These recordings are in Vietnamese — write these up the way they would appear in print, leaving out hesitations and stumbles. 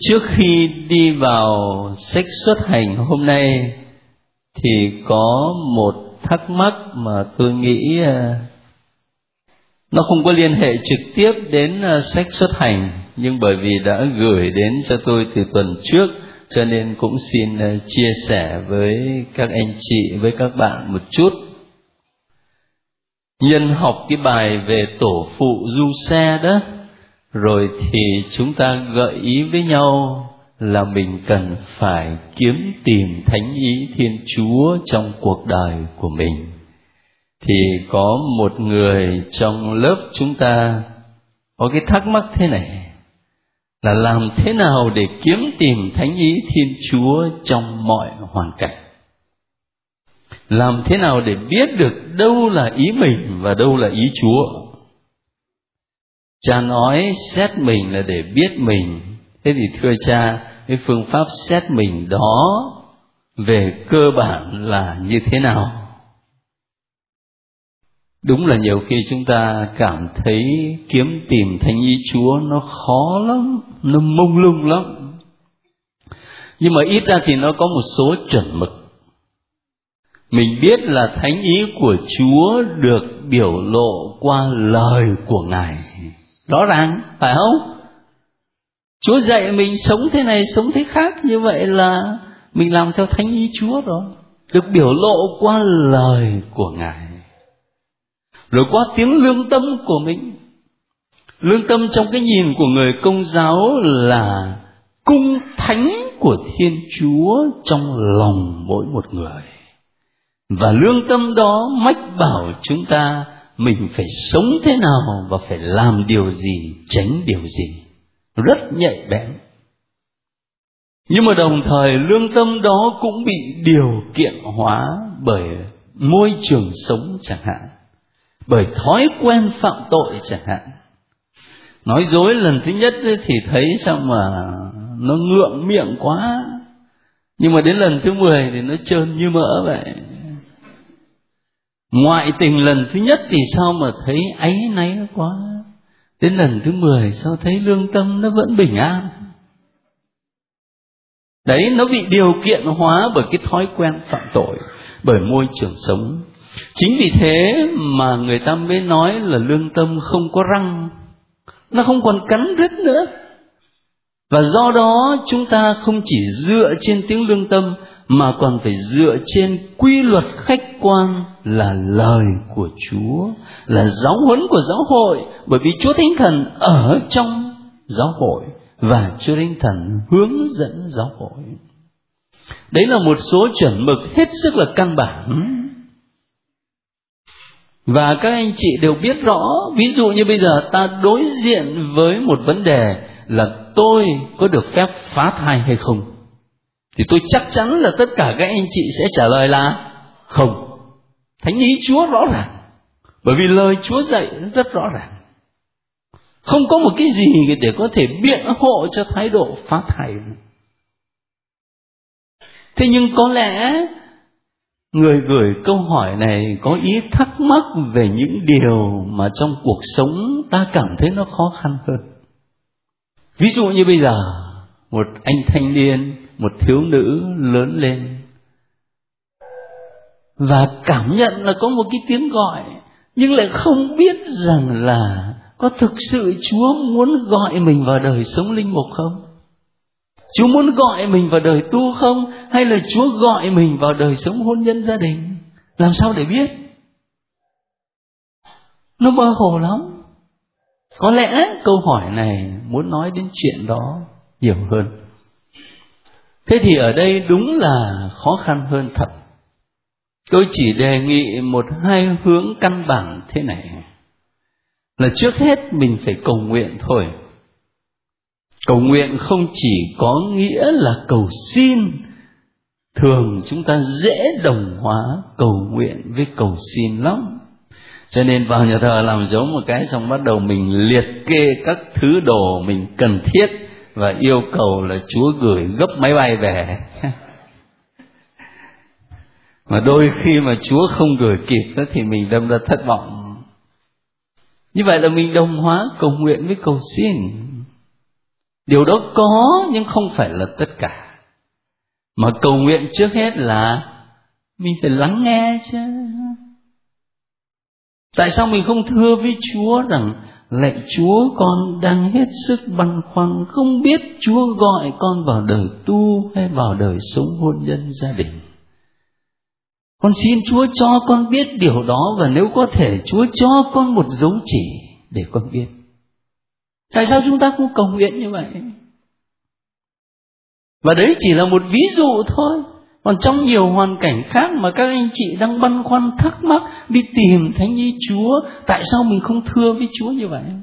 Trước khi đi vào sách xuất hành hôm nay thì có một thắc mắc mà tôi nghĩ nó không có liên hệ trực tiếp đến sách xuất hành, nhưng bởi vì đã gửi đến cho tôi từ tuần trước cho nên cũng xin chia sẻ với các anh chị, với các bạn một chút. Nhân học cái bài về tổ phụ du xe đó, rồi thì chúng ta gợi ý với nhau là mình cần phải kiếm tìm thánh ý Thiên Chúa trong cuộc đời của mình. Thì có một người trong lớp chúng ta có cái thắc mắc thế này, là làm thế nào để kiếm tìm thánh ý Thiên Chúa trong mọi hoàn cảnh? Làm thế nào để biết được đâu là ý mình và đâu là ý Chúa? Cha nói xét mình là để biết mình. Thế thì thưa cha, cái phương pháp xét mình đó về cơ bản là như thế nào? Đúng là nhiều khi chúng ta cảm thấy kiếm tìm thánh ý Chúa nó khó lắm, nó mông lung lắm. Nhưng mà ít ra thì nó có một số chuẩn mực. Mình biết là thánh ý của Chúa được biểu lộ qua lời của Ngài. Rõ ràng, phải không? Chúa dạy mình sống thế này, sống thế khác, như vậy là mình làm theo thánh ý Chúa rồi. Được biểu lộ qua lời của Ngài, rồi qua tiếng lương tâm của mình. Lương tâm trong cái nhìn của người Công giáo là cung thánh của Thiên Chúa trong lòng mỗi một người. Và lương tâm đó mách bảo chúng ta mình phải sống thế nào và phải làm điều gì, tránh điều gì. Rất nhạy bén. Nhưng mà đồng thời lương tâm đó cũng bị điều kiện hóa bởi môi trường sống chẳng hạn, bởi thói quen phạm tội chẳng hạn. Nói dối lần thứ nhất thì thấy sao mà nó ngượng miệng quá, nhưng mà đến lần thứ 10 thì nó trơn như mỡ vậy. Ngoại tình lần thứ nhất thì sao mà thấy áy náy quá, đến lần thứ 10 sao thấy lương tâm nó vẫn bình an. Đấy, nó bị điều kiện hóa bởi cái thói quen phạm tội, bởi môi trường sống. Chính vì thế mà người ta mới nói là lương tâm không có răng, nó không còn cắn rứt nữa. Và do đó chúng ta không chỉ dựa trên tiếng lương tâm, mà còn phải dựa trên quy luật khách quan là lời của Chúa, là giáo huấn của giáo hội. Bởi vì Chúa Thánh Thần ở trong giáo hội và Chúa Thánh Thần hướng dẫn giáo hội. Đấy là một số chuẩn mực hết sức là căn bản. Và các anh chị đều biết rõ, ví dụ như bây giờ ta đối diện với một vấn đề là tôi có được phép phá thai hay không, thì tôi chắc chắn là tất cả các anh chị sẽ trả lời là không. Thánh ý Chúa rõ ràng, bởi vì lời Chúa dạy rất rõ ràng. Không có một cái gì để có thể biện hộ cho thái độ phá thai. Thế nhưng có lẽ người gửi câu hỏi này có ý thắc mắc về những điều mà trong cuộc sống ta cảm thấy nó khó khăn hơn. Ví dụ như bây giờ một anh thanh niên, một thiếu nữ lớn lên và cảm nhận là có một cái tiếng gọi, nhưng lại không biết rằng là có thực sự Chúa muốn gọi mình vào đời sống linh mục không? Chúa muốn gọi mình vào đời tu không? Hay là Chúa gọi mình vào đời sống hôn nhân gia đình? Làm sao để biết? Nó mơ hồ lắm. Có lẽ câu hỏi này muốn nói đến chuyện đó nhiều hơn. Thế thì ở đây đúng là khó khăn hơn thật. Tôi chỉ đề nghị một hai hướng căn bản thế này. Là trước hết mình phải cầu nguyện thôi. Cầu nguyện không chỉ có nghĩa là cầu xin. Thường chúng ta dễ đồng hóa cầu nguyện với cầu xin lắm. Cho nên vào nhà thờ làm dấu một cái, xong bắt đầu mình liệt kê các thứ đồ mình cần thiết và yêu cầu là Chúa gửi gấp máy bay về. Mà đôi khi mà Chúa không gửi kịp đó thì mình đâm ra thất vọng. Như vậy là mình đồng hóa cầu nguyện với cầu xin. Điều đó có nhưng không phải là tất cả. Mà cầu nguyện trước hết là mình phải lắng nghe chứ. Tại sao mình không thưa với Chúa rằng lạy Chúa, con đang hết sức băn khoăn, không biết Chúa gọi con vào đời tu hay vào đời sống hôn nhân gia đình. Con xin Chúa cho con biết điều đó, và nếu có thể Chúa cho con một dấu chỉ để con biết. Tại sao chúng ta không cầu nguyện như vậy? Và đấy chỉ là một ví dụ thôi. Còn trong nhiều hoàn cảnh khác mà các anh chị đang băn khoăn thắc mắc, đi tìm Thánh Ý Chúa, tại sao mình không thưa với Chúa như vậy?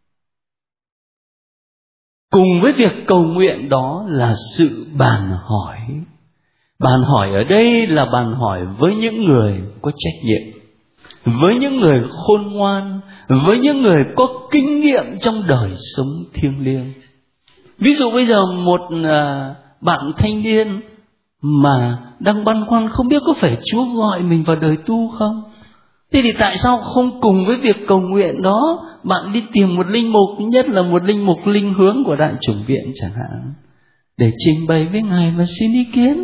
Cùng với việc cầu nguyện đó là sự bàn hỏi. Bàn hỏi ở đây là bàn hỏi với những người có trách nhiệm, với những người khôn ngoan, với những người có kinh nghiệm trong đời sống thiêng liêng. Ví dụ bây giờ một bạn thanh niên mà đang băn khoăn không biết có phải Chúa gọi mình vào đời tu không? Thế thì tại sao không cùng với việc cầu nguyện đó, bạn đi tìm một linh mục, nhất là một linh mục linh hướng của Đại chủng viện chẳng hạn, để trình bày với Ngài và xin ý kiến?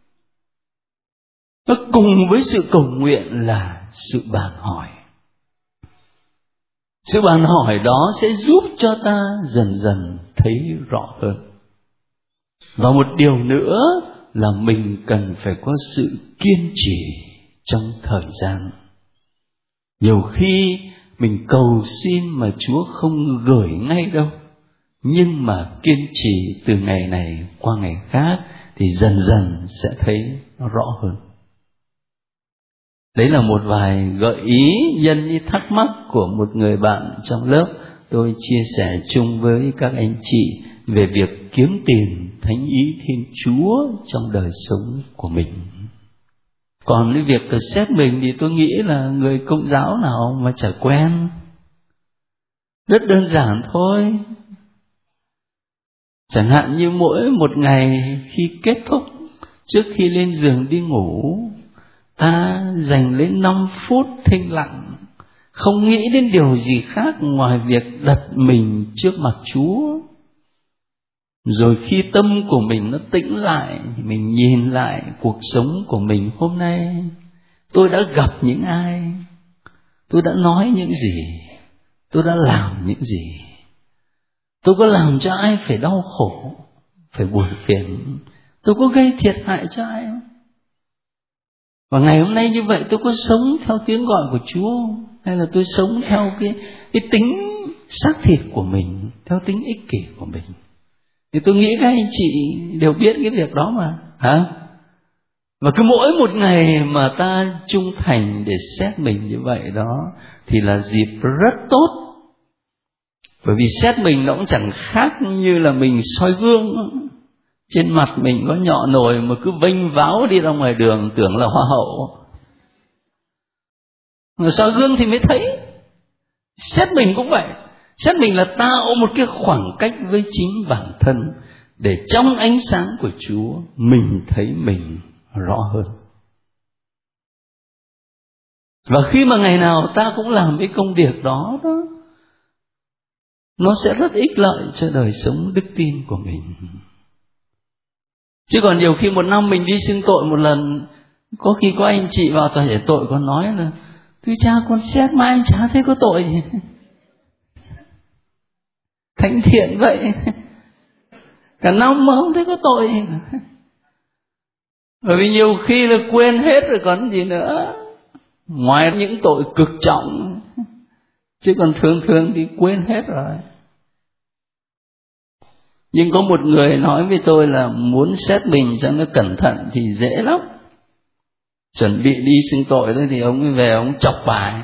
Nó cùng với sự cầu nguyện là sự bàn hỏi. Sự bàn hỏi đó sẽ giúp cho ta dần dần thấy rõ hơn. Và một điều nữa là mình cần phải có sự kiên trì trong thời gian. Nhiều khi mình cầu xin mà Chúa không gửi ngay đâu, nhưng mà kiên trì từ ngày này qua ngày khác thì dần dần sẽ thấy nó rõ hơn. Đấy là một vài gợi ý nhân như thắc mắc của một người bạn trong lớp. Tôi chia sẻ chung với các anh chị về việc kiếm tìm Thánh Ý Thiên Chúa trong đời sống của mình. Còn cái việc xét mình thì tôi nghĩ là người Công giáo nào mà chả quen. Rất đơn giản thôi. Chẳng hạn như mỗi một ngày khi kết thúc, trước khi lên giường đi ngủ, ta dành lên 5 phút thinh lặng, không nghĩ đến điều gì khác ngoài việc đặt mình trước mặt Chúa. Rồi khi tâm của mình nó tĩnh lại, mình nhìn lại cuộc sống của mình hôm nay. Tôi đã gặp những ai? Tôi đã nói những gì? Tôi đã làm những gì? Tôi có làm cho ai phải đau khổ, phải buồn phiền? Tôi có gây thiệt hại cho ai không? Và ngày hôm nay như vậy tôi có sống theo tiếng gọi của Chúa, hay là tôi sống theo cái tính xác thịt của mình, theo tính ích kỷ của mình? Thì tôi nghĩ các anh chị đều biết cái việc đó mà, hả? Và cứ mỗi một ngày mà ta trung thành để xét mình như vậy đó thì là dịp rất tốt. Bởi vì xét mình nó cũng chẳng khác như là mình soi gương. Trên mặt mình có nhọ nồi mà cứ vênh váo đi ra ngoài đường tưởng là hoa hậu. Mà soi gương thì mới thấy. Xét mình cũng vậy. Xét mình là tạo một cái khoảng cách với chính bản thân, để trong ánh sáng của Chúa mình thấy mình rõ hơn. Và khi mà ngày nào ta cũng làm cái công việc đó, nó sẽ rất ích lợi cho đời sống đức tin của mình. Chứ còn nhiều khi một năm mình đi xưng tội một lần, có khi có anh chị vào tòa giải tội còn nói là tôi cha con xét mãi anh chả thấy có tội gì. Thánh thiện vậy, cả năm mà không thấy có tội gì. Bởi vì nhiều khi là quên hết rồi còn gì nữa, ngoài những tội cực trọng, chứ còn thường thì quên hết rồi. Nhưng có một người nói với tôi là muốn xét mình cho nó cẩn thận thì dễ lắm. Chuẩn bị đi xưng tội đấy thì ông ấy về ông chọc bài.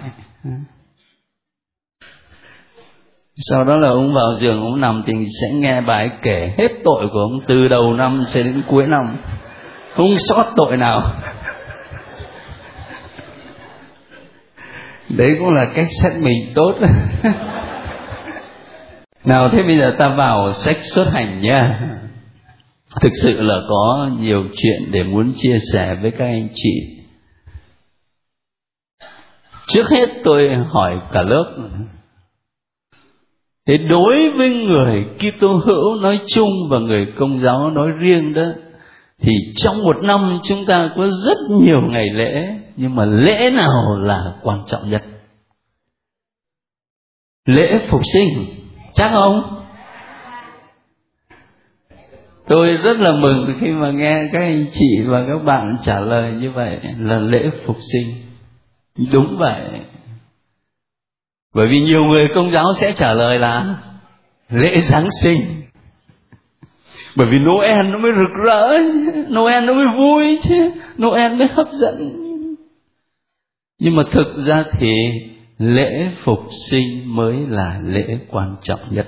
Sau đó là ông vào giường ông nằm thì sẽ nghe bài kể hết tội của ông từ đầu năm cho đến cuối năm, không sót tội nào. Đấy cũng là cách xét mình tốt. Nào thế bây giờ ta vào sách xuất hành nha. Thực sự là có nhiều chuyện để muốn chia sẻ với các anh chị. Trước hết tôi hỏi cả lớp, Thế đối với người Kitô hữu nói chung và người Công giáo nói riêng đó, thì trong một năm chúng ta có rất nhiều ngày lễ, nhưng mà lễ nào là quan trọng nhất? Lễ phục sinh, chắc không? Tôi rất là mừng khi mà nghe các anh chị và các bạn trả lời như vậy là lễ phục sinh. Đúng vậy. Bởi vì nhiều người Công giáo sẽ trả lời là lễ Giáng sinh. Bởi vì Noel nó mới rực rỡ, Noel nó mới vui chứ, Noel mới hấp dẫn. Nhưng mà thực ra thì lễ phục sinh mới là lễ quan trọng nhất.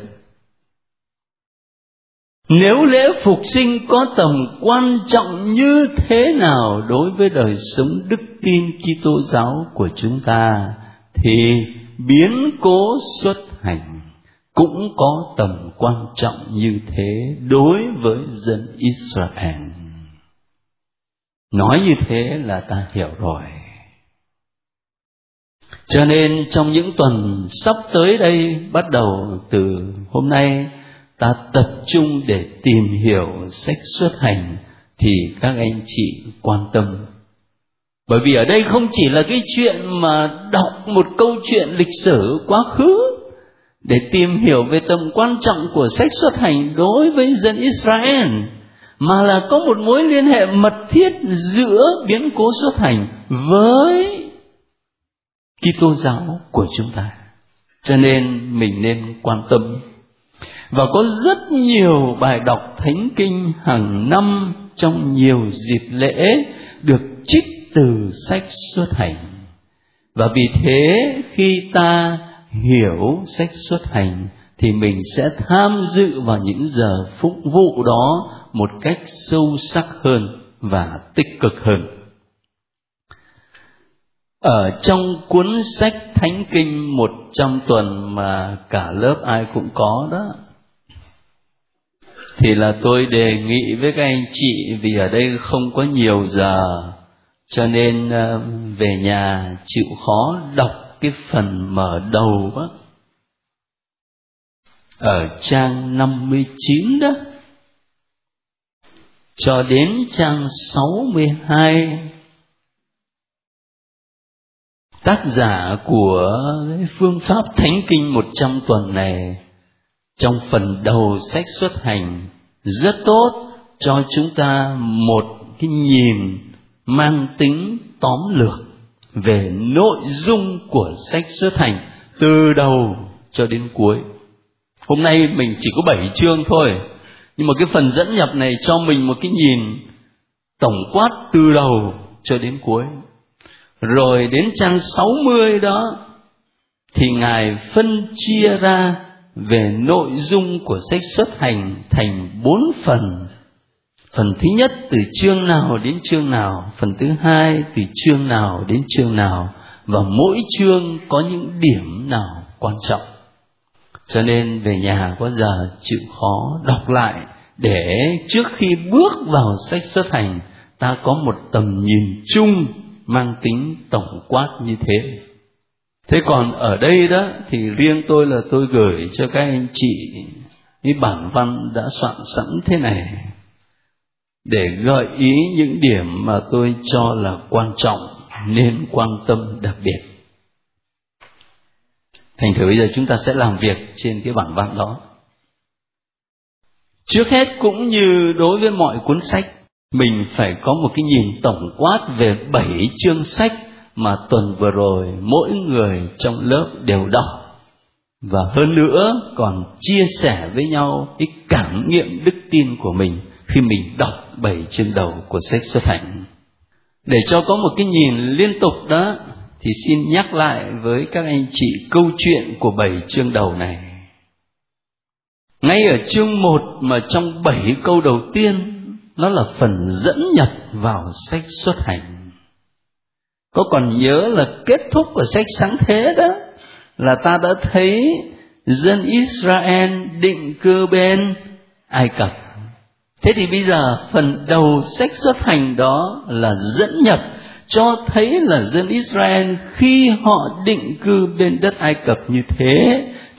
Nếu lễ phục sinh có tầm quan trọng như thế nào đối với đời sống đức tin Kitô giáo của chúng ta, thì biến cố xuất hành cũng có tầm quan trọng như thế đối với dân Israel. Nói như thế là ta hiểu rồi. Cho nên trong những tuần sắp tới đây, bắt đầu từ hôm nay, ta tập trung để tìm hiểu sách Xuất Hành thì các anh chị quan tâm. Bởi vì ở đây không chỉ là cái chuyện mà đọc một câu chuyện lịch sử quá khứ để tìm hiểu về tầm quan trọng của sách Xuất Hành đối với dân Israel, mà là có một mối liên hệ mật thiết giữa biến cố Xuất Hành với Kitô giáo của chúng ta. Cho nên mình nên quan tâm. Và có rất nhiều bài đọc thánh kinh hàng năm trong nhiều dịp lễ được trích từ sách Xuất Hành. Và vì thế khi ta hiểu sách Xuất Hành thì mình sẽ tham dự vào những giờ phục vụ đó một cách sâu sắc hơn và tích cực hơn. Ở trong cuốn sách Thánh Kinh 100 tuần mà cả lớp ai cũng có đó, thì là tôi đề nghị với các anh chị, vì ở đây không có nhiều giờ, cho nên về nhà chịu khó đọc cái phần mở đầu đó, ở trang 59 đó, cho đến trang 62. Tác giả của phương pháp Thánh Kinh 100 tuần này, trong phần đầu sách Xuất Hành, rất tốt cho chúng ta một cái nhìn mang tính tóm lược về nội dung của sách Xuất Hành từ đầu cho đến cuối. Hôm nay mình chỉ có 7 chương thôi, nhưng mà cái phần dẫn nhập này cho mình một cái nhìn tổng quát từ đầu cho đến cuối. Rồi đến trang 60 đó thì Ngài phân chia ra về nội dung của sách Xuất Hành thành 4 phần. Phần thứ nhất từ chương nào đến chương nào, phần thứ hai từ chương nào đến chương nào, và mỗi chương có những điểm nào quan trọng. Cho nên về nhà có giờ chịu khó đọc lại, để trước khi bước vào sách Xuất Hành ta có một tầm nhìn chung mang tính tổng quát như thế. Thế còn ở đây đó thì riêng tôi là tôi gửi cho các anh chị cái bản văn đã soạn sẵn thế này, để gợi ý những điểm mà tôi cho là quan trọng, nên quan tâm đặc biệt. Thành thử bây giờ chúng ta sẽ làm việc trên cái bản văn đó. Trước hết, cũng như đối với mọi cuốn sách, mình phải có một cái nhìn tổng quát về 7 chương sách mà tuần vừa rồi mỗi người trong lớp đều đọc, và hơn nữa còn chia sẻ với nhau cái cảm nghiệm đức tin của mình khi mình đọc 7 chương đầu của sách Xuất Hành. Để cho có một cái nhìn liên tục đó, thì xin nhắc lại với các anh chị câu chuyện của 7 chương đầu này. Ngay ở chương 1 mà trong 7 câu đầu tiên, nó là phần dẫn nhập vào sách Xuất Hành. Có còn nhớ là kết thúc của sách Sáng Thế đó, là ta đã thấy dân Israel định cư bên Ai Cập. Thế thì bây giờ phần đầu sách Xuất Hành đó là dẫn nhập, cho thấy là dân Israel khi họ định cư bên đất Ai Cập như thế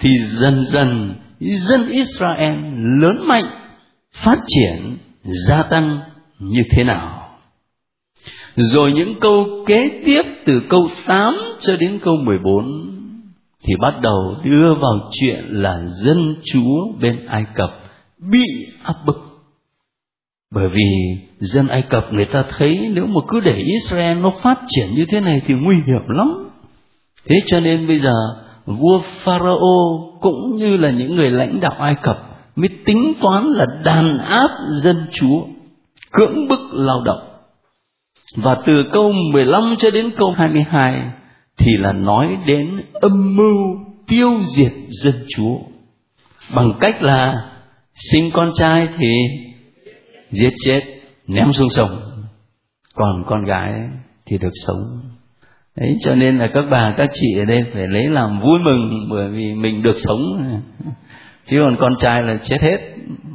thì dần dần dân Israel lớn mạnh, phát triển, gia tăng như thế nào. Rồi những câu kế tiếp từ câu 8 cho đến câu 14 thì bắt đầu đưa vào chuyện là dân Chúa bên Ai Cập bị áp bức. Bởi vì dân Ai Cập người ta thấy nếu mà cứ để Israel nó phát triển như thế này thì nguy hiểm lắm. Thế cho nên bây giờ vua Pharaoh cũng như là những người lãnh đạo Ai Cập mới tính toán là đàn áp dân Chúa, cưỡng bức lao động. Và từ câu 15 cho đến câu 22 thì là nói đến âm mưu tiêu diệt dân Chúa bằng cách là sinh con trai thì giết chết, ném xuống sông, còn con gái thì được sống. Đấy, cho nên là các bà các chị ở đây phải lấy làm vui mừng, bởi vì mình được sống, chứ còn con trai là chết hết.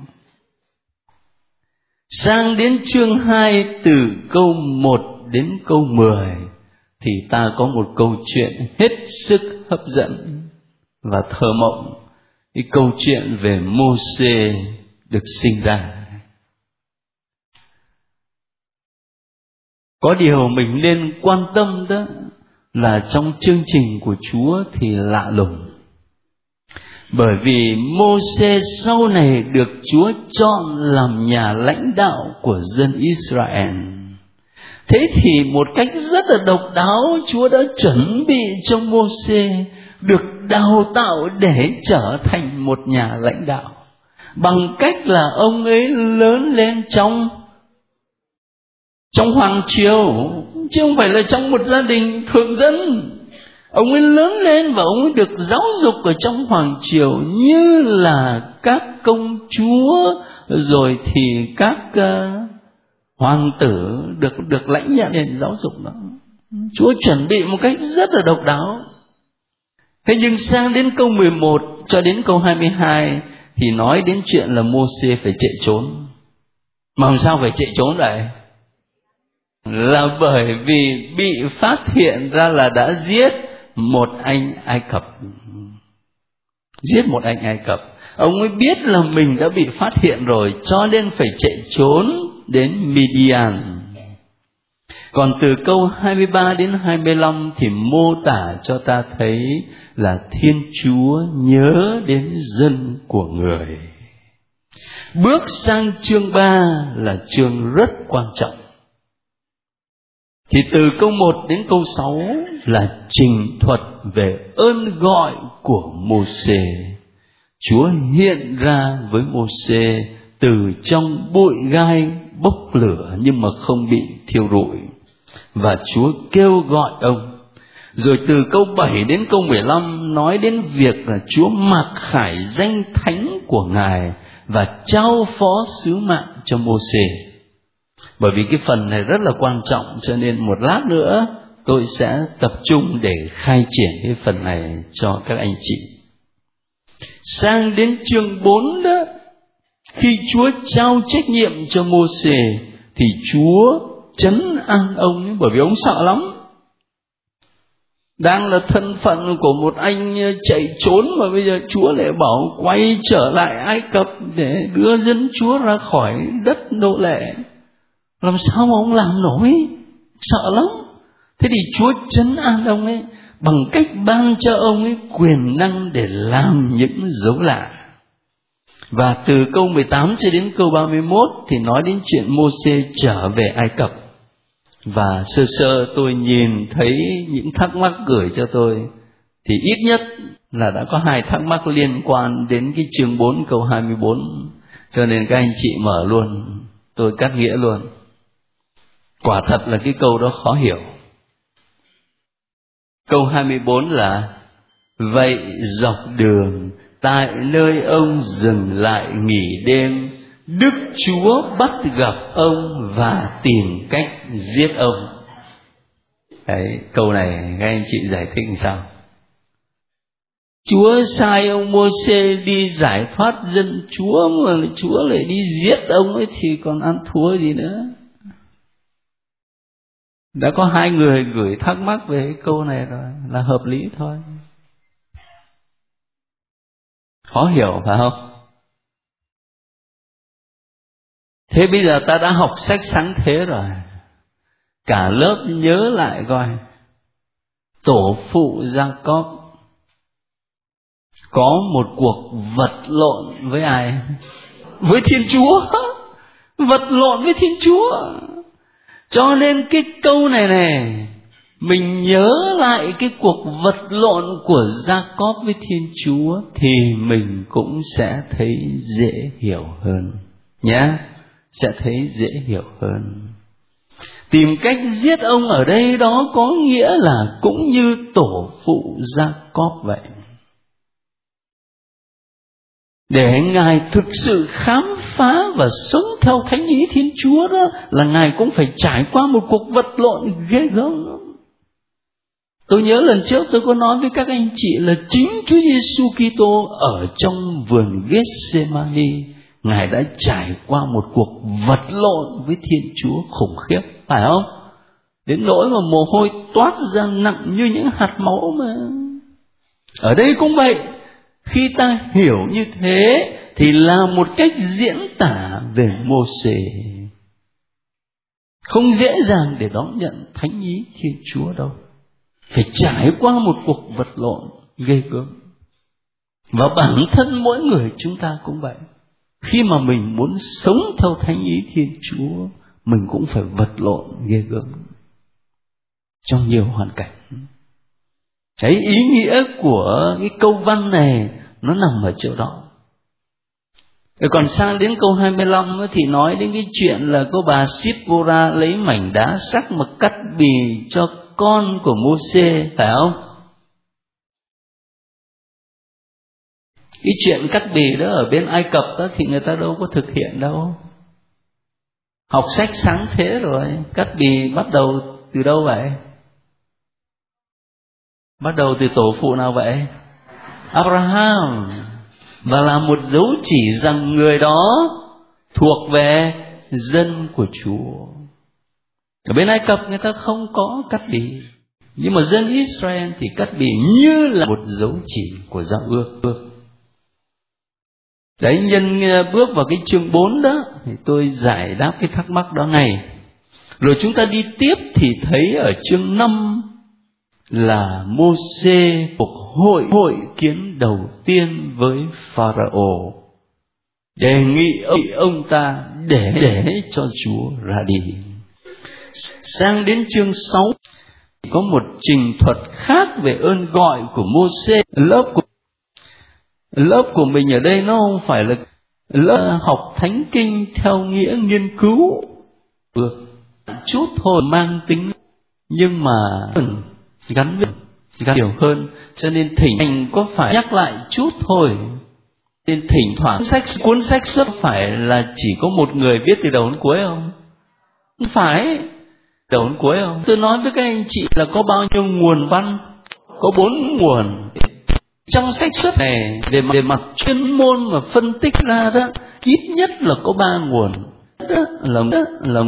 Sang đến chương 2 từ câu 1 đến câu 10 thì ta có một câu chuyện hết sức hấp dẫn và thơ mộng. Cái câu chuyện về Mô-sê được sinh ra. Có điều mình nên quan tâm đó là trong chương trình của Chúa thì lạ lùng. Bởi vì Mô-sê sau này được Chúa chọn làm nhà lãnh đạo của dân Israel. Thế thì một cách rất là độc đáo, Chúa đã chuẩn bị cho Mô-sê được đào tạo để trở thành một nhà lãnh đạo, bằng cách là ông ấy lớn lên trong hoàng triều, chứ không phải là trong một gia đình thường dân. Ông ấy lớn lên và ông ấy được giáo dục ở trong hoàng triều như là các công chúa, rồi thì các hoàng tử được lãnh nhận nền giáo dục đó. Chúa chuẩn bị một cách rất là độc đáo. Thế nhưng sang đến câu 11 cho đến câu 22 thì nói đến chuyện là Mô-sê phải chạy trốn. Mà làm sao phải chạy trốn vậy? Là bởi vì bị phát hiện ra là đã giết một anh Ai Cập. Giết một anh Ai Cập. Ông ấy biết là mình đã bị phát hiện rồi, cho nên phải chạy trốn đến Midian. Còn từ câu 23 đến 25 thì mô tả cho ta thấy là Thiên Chúa nhớ đến dân của người. Bước sang chương 3 là chương rất quan trọng. Thì từ câu 1 đến câu 6 là trình thuật về ơn gọi của Mô-sê. Chúa hiện ra với Mô-sê từ trong bụi gai bốc lửa nhưng mà không bị thiêu rụi. Và Chúa kêu gọi ông. Rồi từ câu 7 đến câu 15 nói đến việc là Chúa mặc khải danh thánh của Ngài và trao phó sứ mạng cho Mô-sê. Bởi vì cái phần này rất là quan trọng, cho nên một lát nữa tôi sẽ tập trung để khai triển cái phần này cho các anh chị. Sang đến chương 4 đó, khi Chúa trao trách nhiệm cho Mô-sê thì Chúa trấn an ông ấy, bởi vì ông sợ lắm. Đang là thân phận của một anh chạy trốn mà bây giờ Chúa lại bảo quay trở lại Ai Cập để đưa dân Chúa ra khỏi đất nô lệ. Làm sao mà ông làm nổi? Sợ lắm. Thế thì Chúa trấn an ông ấy bằng cách ban cho ông ấy quyền năng để làm những dấu lạ. Và từ câu 18 cho đến câu 31 thì nói đến chuyện Mô-sê trở về Ai Cập. Và sơ sơ tôi nhìn thấy những thắc mắc gửi cho tôi, thì ít nhất là đã có 2 thắc mắc liên quan đến cái chương 4 câu 24. Cho nên các anh chị mở luôn, tôi cắt nghĩa luôn. Quả thật là cái câu đó khó hiểu. Câu 24 là: vậy dọc đường tại nơi ông dừng lại nghỉ đêm, Đức Chúa bắt gặp ông và tìm cách giết ông. Đấy, câu này các anh chị giải thích làm sao? Chúa sai ông Mô-sê đi giải thoát dân Chúa mà Chúa lại đi giết ông ấy thì còn ăn thua gì nữa. Đã có 2 người gửi thắc mắc về cái câu này rồi, là hợp lý thôi. Khó hiểu phải không? Thế bây giờ ta đã học sách sáng thế rồi, cả lớp nhớ lại coi, tổ phụ Gia-cốp có một cuộc vật lộn với ai? Với Thiên Chúa. Vật lộn với Thiên Chúa. Cho nên cái câu này mình nhớ lại cái cuộc vật lộn của Gia-cốp với Thiên Chúa thì mình cũng sẽ thấy dễ hiểu hơn nhé. Sẽ thấy dễ hiểu hơn. Tìm cách giết ông ở đây đó có nghĩa là cũng như tổ phụ Gia-cốp vậy. Để Ngài thực sự khám phá và sống theo thánh ý Thiên Chúa đó là Ngài cũng phải trải qua một cuộc vật lộn ghê gớm. Tôi nhớ lần trước tôi có nói với các anh chị là chính Chúa Giêsu Kitô ở trong vườn Gethsemane, Ngài đã trải qua một cuộc vật lộn với Thiên Chúa khủng khiếp, phải không? Đến nỗi mà mồ hôi toát ra nặng như những hạt máu mà. Ở đây cũng vậy, khi ta hiểu như thế thì là một cách diễn tả về Mô-sê. Không dễ dàng để đón nhận thánh ý Thiên Chúa đâu. Phải trải qua một cuộc vật lộn ghê gớm. Và bản thân mỗi người chúng ta cũng vậy. Khi mà mình muốn sống theo thánh ý Thiên Chúa, mình cũng phải vật lộn ghê gớm trong nhiều hoàn cảnh. Cái ý nghĩa của cái câu văn này nó nằm ở chỗ đó. Còn sang đến câu 25 thì nói đến cái chuyện là cô bà Sipora lấy mảnh đá sắc mà cắt bì cho con của Mô-sê, phải không? Cái chuyện cắt bì đó ở bên Ai Cập đó thì người ta đâu có thực hiện đâu. Học sách sáng thế rồi, cắt bì bắt đầu từ đâu vậy? Bắt đầu từ tổ phụ nào vậy? Abraham. Và là một dấu chỉ rằng người đó thuộc về dân của Chúa. Ở bên Ai Cập người ta không có cắt bì, nhưng mà dân Israel thì cắt bì như là một dấu chỉ của giao ước. Đấy, nhân bước vào cái chương 4 đó thì tôi giải đáp cái thắc mắc đó này. Rồi chúng ta đi tiếp thì thấy ở chương 5 là Mô-sê cuộc hội kiến đầu tiên với Pharaoh, đề nghị ông ta để cho Chúa ra đi. Sang đến chương 6 có một trình thuật khác về ơn gọi của Mô-sê. Lớp của mình ở đây nó không phải là lớp học thánh kinh theo nghĩa nghiên cứu chút thôi, mang tính nhưng mà gắn nhiều hơn, cho nên thỉnh có phải nhắc lại chút thôi. Nên thỉnh thoảng cuốn sách xuất phải là chỉ có một người viết từ đầu đến cuối không? Không phải đầu đến cuối không? Tôi nói với các anh chị là có bao nhiêu nguồn văn? Có 4 nguồn. Trong sách xuất này về mặt chuyên môn mà phân tích ra đó, ít nhất là có 3 nguồn. Đó là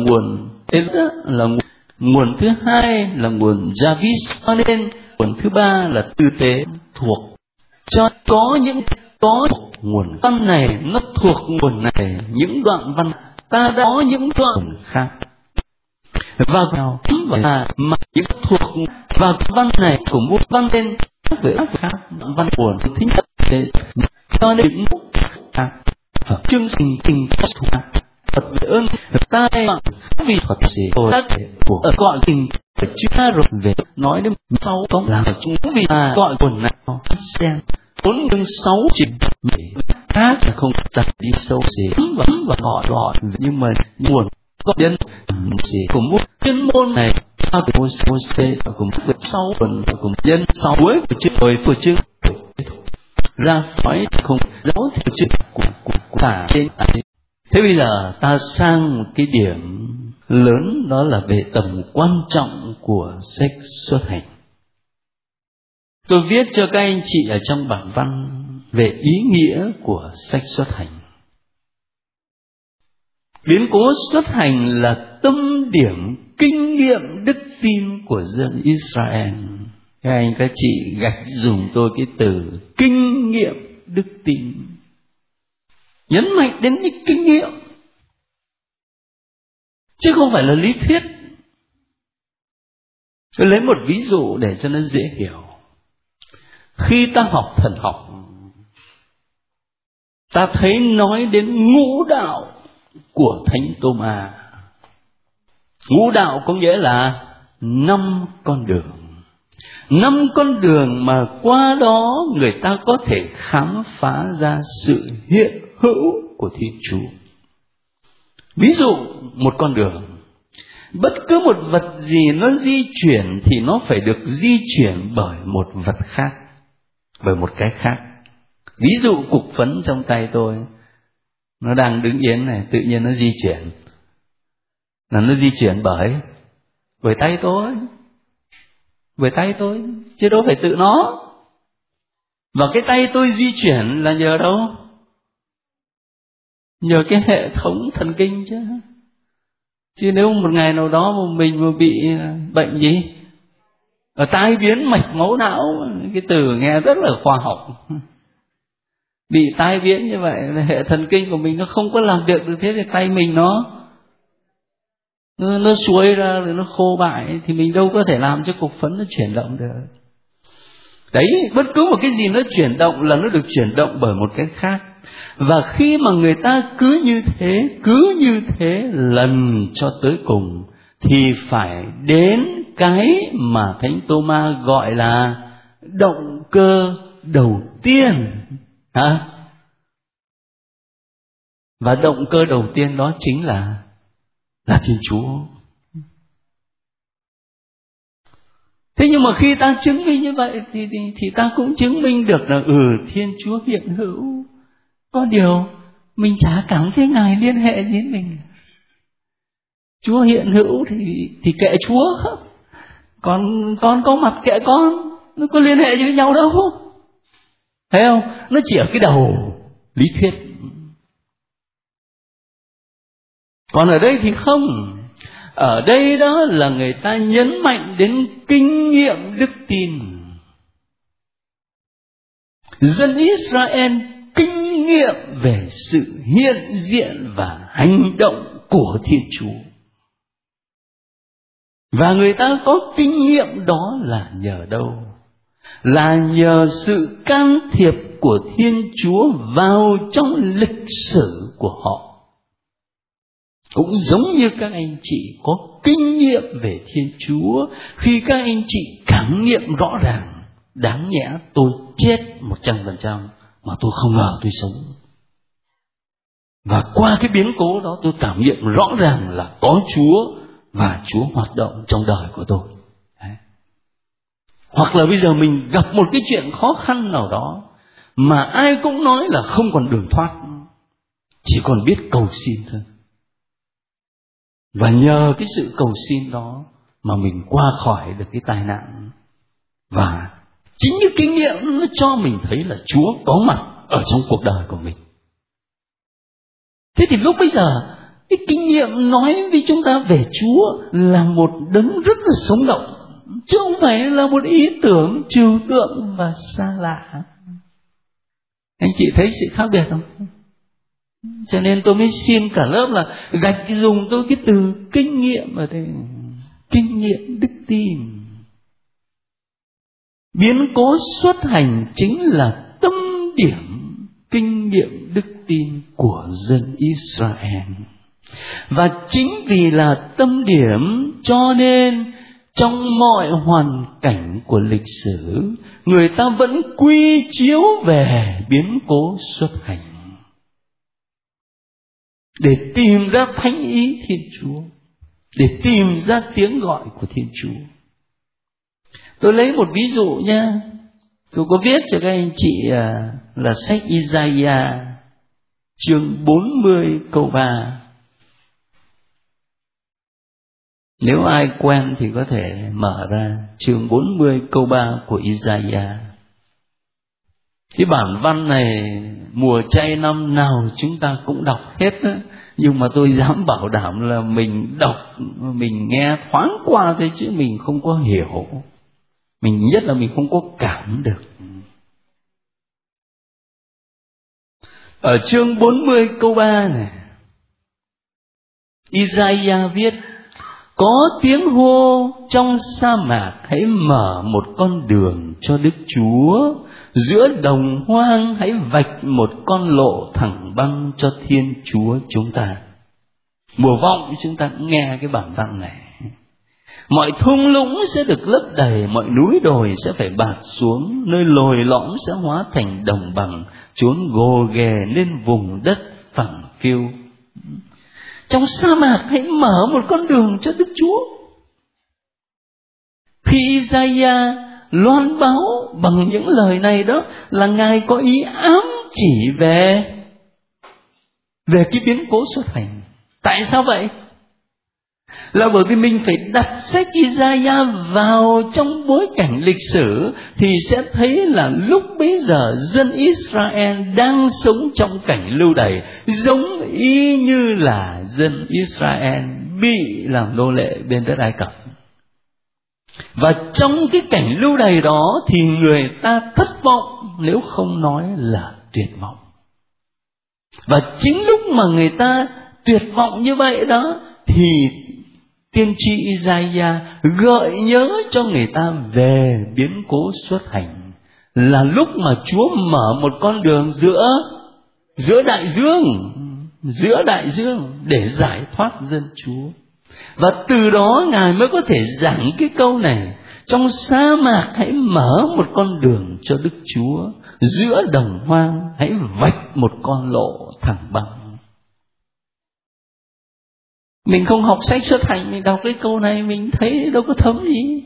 nguồn thứ hai là nguồn Jarvis, cho nên nguồn thứ ba là tư tế thuộc. Cho có nguồn văn này nó thuộc nguồn này, những đoạn văn ta đã có những đoạn khác và mà những thuộc vào văn này của một văn tên về khác văn nguồn thứ nhất cho nên những chương trình Phật về ơn ta vì Phật gì của gọi tình chưa rồi về nói đến sau có làm chúng vì gọi nguồn nào xem 4 chương 6 chỉ khác là không đặt đi sâu gì và gọi nhưng mà nguồn có nhân gì của một chuyên môn này của Mô-sê cùng sau phần cùng nhân sau cuối của chương ra khỏi không giáo theo chương của cả trên. Thế bây giờ ta sang một cái điểm lớn, đó là về tầm quan trọng của sách Xuất Hành. Tôi viết cho các anh chị ở trong bản văn về ý nghĩa của sách Xuất Hành. Biến cố Xuất Hành là tâm điểm kinh nghiệm đức tin của dân Israel. Các anh các chị gạch dùng tôi cái từ kinh nghiệm đức tin. Nhấn mạnh đến những kinh nghiệm, chứ không phải là lý thuyết. Tôi lấy một ví dụ để cho nó dễ hiểu. Khi ta học thần học, ta thấy nói đến ngũ đạo của Thánh Tô-ma. Ngũ đạo có nghĩa là 5 con đường. 5 con đường mà qua đó người ta có thể khám phá ra sự hiện hữu của Thiên Chúa. Ví dụ một con đường, bất cứ một vật gì nó di chuyển thì nó phải được di chuyển bởi một vật khác, bởi một cái khác. Ví dụ cục phấn trong tay tôi, nó đang đứng yên này, tự nhiên nó di chuyển. Là nó di chuyển bởi tay tôi. Bởi tay tôi, chứ đâu phải tự nó. Và cái tay tôi di chuyển là nhờ đâu? Nhờ cái hệ thống thần kinh chứ. Chứ nếu một ngày nào đó mà mình mà bị bệnh gì? Ở tai biến mạch máu não, cái từ nghe rất là khoa học. Bị tai biến như vậy là hệ thần kinh của mình nó không có làm việc được, thế thì tay mình nó xuôi ra rồi nó khô bại, thì mình đâu có thể làm cho cục phấn nó chuyển động được. Đấy, bất cứ một cái gì nó chuyển động là nó được chuyển động bởi một cái khác. Và khi mà người ta cứ như thế lần cho tới cùng, thì phải đến cái mà Thánh Tô-ma gọi là động cơ đầu tiên. Và động cơ đầu tiên đó chính là Thiên Chúa. Thế nhưng mà khi ta chứng minh như vậy thì ta cũng chứng minh được là Thiên Chúa hiện hữu. Có điều mình chả cảm thấy Ngài liên hệ đến mình. Chúa hiện hữu thì kệ Chúa. Còn con có mặt kệ con, nó có liên hệ gì với nhau đâu. Thấy không? Nó chỉ ở cái đầu lý thuyết. Còn ở đây thì không. Ở đây đó là người ta nhấn mạnh đến kinh nghiệm đức tin. Dân Israel kinh nghiệm về sự hiện diện và hành động của Thiên Chúa. Và người ta có kinh nghiệm đó là nhờ đâu? Là nhờ sự can thiệp của Thiên Chúa vào trong lịch sử của họ. Cũng giống như các anh chị có kinh nghiệm về Thiên Chúa, khi các anh chị cảm nghiệm rõ ràng, đáng nhẽ tôi chết 100% mà tôi không ngờ tôi sống. Và qua cái biến cố đó tôi cảm nghiệm rõ ràng là có Chúa và Chúa hoạt động trong đời của tôi. Đấy. Hoặc là bây giờ mình gặp một cái chuyện khó khăn nào đó mà ai cũng nói là không còn đường thoát, chỉ còn biết cầu xin thôi. Và nhờ cái sự cầu xin đó mà mình qua khỏi được cái tai nạn. Và chính cái kinh nghiệm nó cho mình thấy là Chúa có mặt ở trong cuộc đời của mình. Thế thì lúc bây giờ cái kinh nghiệm nói với chúng ta về Chúa là một đấng rất là sống động, chứ không phải là một ý tưởng trừu tượng và xa lạ. Anh chị thấy sự khác biệt không? Cho nên tôi mới xin cả lớp là gạch dùng tôi cái từ kinh nghiệm ở đây. Kinh nghiệm đức tin. Biến cố xuất hành chính là tâm điểm kinh nghiệm đức tin của dân Israel. Và chính vì là tâm điểm cho nên trong mọi hoàn cảnh của lịch sử, người ta vẫn quy chiếu về biến cố xuất hành để tìm ra thánh ý Thiên Chúa, để tìm ra tiếng gọi của Thiên Chúa. Tôi lấy một ví dụ nha. Tôi có viết cho các anh chị là sách Isaiah chương 40 câu 3. Nếu ai quen thì có thể mở ra chương 40 câu 3 của Isaiah. Cái bản văn này mùa chay năm nào chúng ta cũng đọc hết đó. Nhưng mà tôi dám bảo đảm là mình đọc, mình nghe thoáng qua thôi chứ mình không có hiểu. Nhất là mình không có cảm được. Ở chương 40 câu 3 này, Isaiah viết: có tiếng hô trong sa mạc, hãy mở một con đường cho Đức Chúa, giữa đồng hoang hãy vạch một con lộ thẳng băng cho Thiên Chúa chúng ta. Mùa vọng chúng ta cũng nghe cái bản văn này. Mọi thung lũng sẽ được lấp đầy, mọi núi đồi sẽ phải bạt xuống, nơi lồi lõm sẽ hóa thành đồng bằng, chốn gồ ghề nên vùng đất phẳng phiu. Trong sa mạc hãy mở một con đường cho Đức Chúa. Khi Isaiah loan báo bằng những lời này đó là Ngài có ý ám chỉ về cái biến cố xuất hành. Tại sao vậy? Là bởi vì mình phải đặt sách Isaiah vào trong bối cảnh lịch sử thì sẽ thấy là lúc bấy giờ dân Israel đang sống trong cảnh lưu đày, giống y như là dân Israel bị làm nô lệ bên đất Ai Cập. Và trong cái cảnh lưu đày đó thì người ta thất vọng, nếu không nói là tuyệt vọng. Và chính lúc mà người ta tuyệt vọng như vậy đó thì tiên tri Isaiah gợi nhớ cho người ta về biến cố xuất hành, là lúc mà Chúa mở một con đường giữa đại dương để giải thoát dân Chúa. Và từ đó Ngài mới có thể giảng cái câu này: trong sa mạc hãy mở một con đường cho Đức Chúa, giữa đồng hoang hãy vạch một con lộ thẳng băng. Mình không học sách xuất hành, mình đọc cái câu này mình thấy đâu có thấm gì.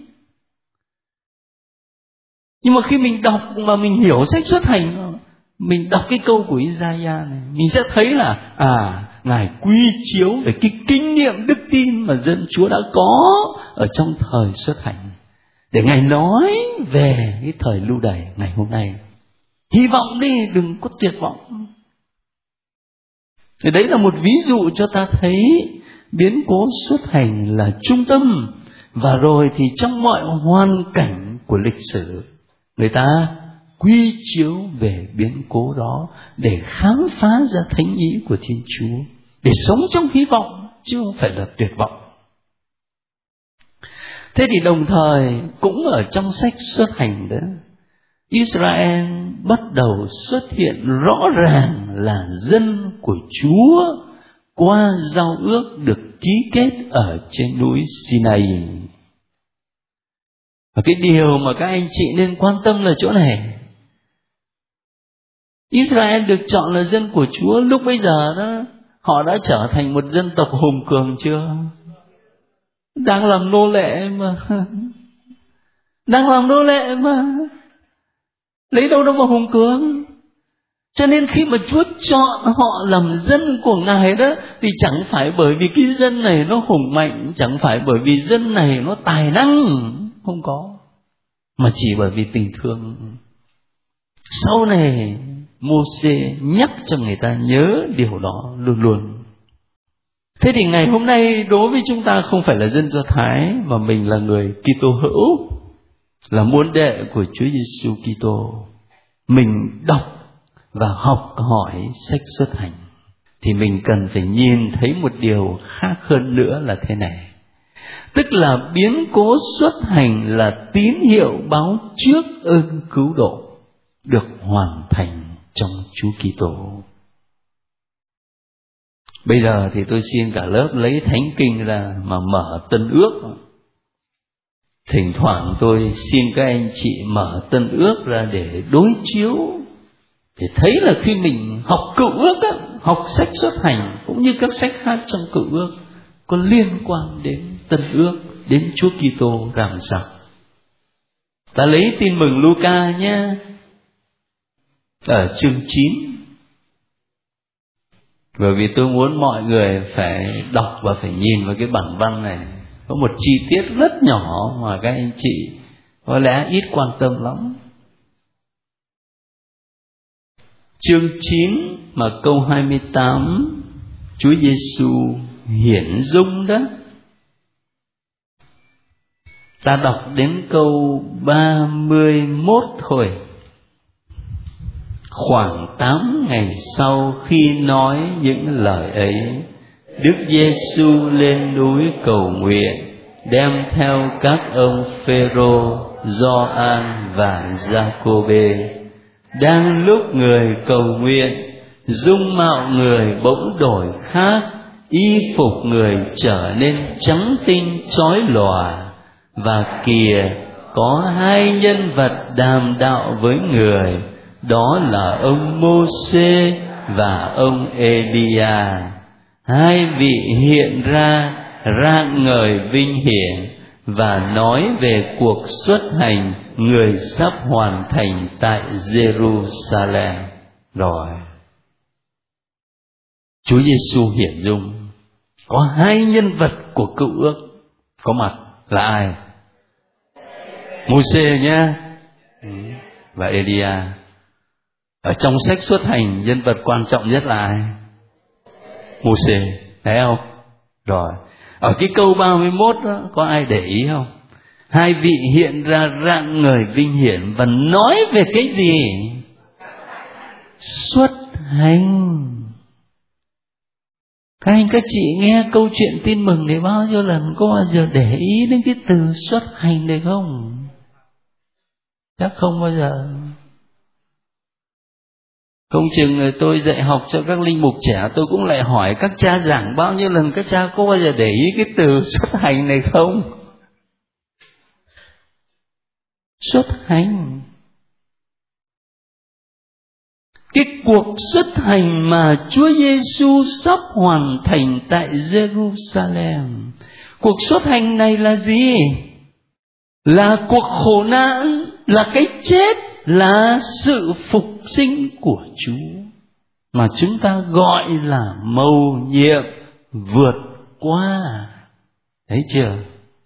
Nhưng mà khi mình đọc mà mình hiểu sách xuất hành, mình đọc cái câu của Isaiah này, mình sẽ thấy là Ngài quy chiếu về cái kinh nghiệm đức tin mà dân Chúa đã có ở trong thời xuất hành, để Ngài nói về cái thời lưu đày ngày hôm nay. Hy vọng đi, đừng có tuyệt vọng. Thì đấy là một ví dụ cho ta thấy biến cố xuất hành là trung tâm. Và rồi thì trong mọi hoàn cảnh của lịch sử, người ta quy chiếu về biến cố đó để khám phá ra thánh ý của Thiên Chúa, để sống trong hy vọng chứ không phải là tuyệt vọng. Thế thì đồng thời cũng ở trong sách xuất hành đó, Israel bắt đầu xuất hiện rõ ràng là dân của Chúa qua giao ước được ký kết ở trên núi Sinai. Và cái điều mà các anh chị nên quan tâm là chỗ này: Israel được chọn là dân của Chúa, lúc bây giờ đó họ đã trở thành một dân tộc hùng cường chưa? Đang làm nô lệ mà. Đang làm nô lệ mà. Lấy đâu đâu mà hùng cường. Cho nên khi mà Chúa chọn họ làm dân của Ngài đó, thì chẳng phải bởi vì cái dân này nó hùng mạnh, chẳng phải bởi vì dân này nó tài năng, không có, mà chỉ bởi vì tình thương. Sau này Mô-sê nhắc cho người ta nhớ điều đó luôn luôn. Thế thì ngày hôm nay đối với chúng ta không phải là dân Do Thái, mà mình là người Kitô hữu, là môn đệ của Chúa Giêsu Kitô. Mình đọc và học hỏi sách xuất hành thì mình cần phải nhìn thấy một điều khác hơn nữa là thế này: tức là biến cố xuất hành là tín hiệu báo trước ơn cứu độ được hoàn thành trong Chúa Kitô. Bây giờ thì tôi xin cả lớp lấy thánh kinh ra mà mở Tân Ước. Thỉnh thoảng tôi xin các anh chị mở Tân Ước ra để đối chiếu, để thấy là khi mình học Cựu Ước á, học sách xuất hành cũng như các sách khác trong Cựu Ước có liên quan đến Tân Ước, đến Chúa Kitô làm sao. Ta lấy Tin mừng Luca nhé, ở chương 9. Bởi vì tôi muốn mọi người phải đọc và phải nhìn vào cái bản văn này. Có một chi tiết rất nhỏ mà các anh chị có lẽ ít quan tâm lắm. Chương 9 mà câu 28, Chúa Giêsu hiển dung đó. Ta đọc đến câu 31 thôi. Khoảng 8 ngày sau khi nói những lời ấy, Đức Giêsu lên núi cầu nguyện, đem theo các ông Phêrô, Gioan và Giacôbê. Đang lúc người cầu nguyện, dung mạo người bỗng đổi khác, y phục người trở nên trắng tinh chói lòa, và kìa có hai nhân vật đàm đạo với người, đó là ông Mô-sê và ông Ê-li-a. Hai vị hiện ra rạng ngời vinh hiển và nói về cuộc xuất hành người sắp hoàn thành tại Giê-ru-sa-lem. Rồi Chúa Giêsu hiện dung, có hai nhân vật của Cựu Ước có mặt là ai? Mô-sê nhá, và Ê-li-a. Ở trong sách Xuất Hành, nhân vật quan trọng nhất là ai? Mô-sê, thấy không? Rồi, ở cái câu 31 đó, có ai để ý không? Hai vị hiện ra rạng ngời vinh hiển và nói về cái gì? Xuất hành. Các anh các chị nghe câu chuyện tin mừng thì bao nhiêu lần có bao giờ để ý đến cái từ xuất hành này không? Chắc không bao giờ. Không chừng tôi dạy học cho các linh mục trẻ, tôi cũng lại hỏi các cha giảng bao nhiêu lần, các cha có bao giờ để ý cái từ xuất hành này không? Xuất hành. Cái cuộc xuất hành mà Chúa Giêsu sắp hoàn thành tại Giê-ru-sa-lem. Cuộc xuất hành này là gì? Là cuộc khổ nạn, là cái chết, là sự phục sinh của Chúa, mà chúng ta gọi là mầu nhiệm vượt qua. Thấy chưa?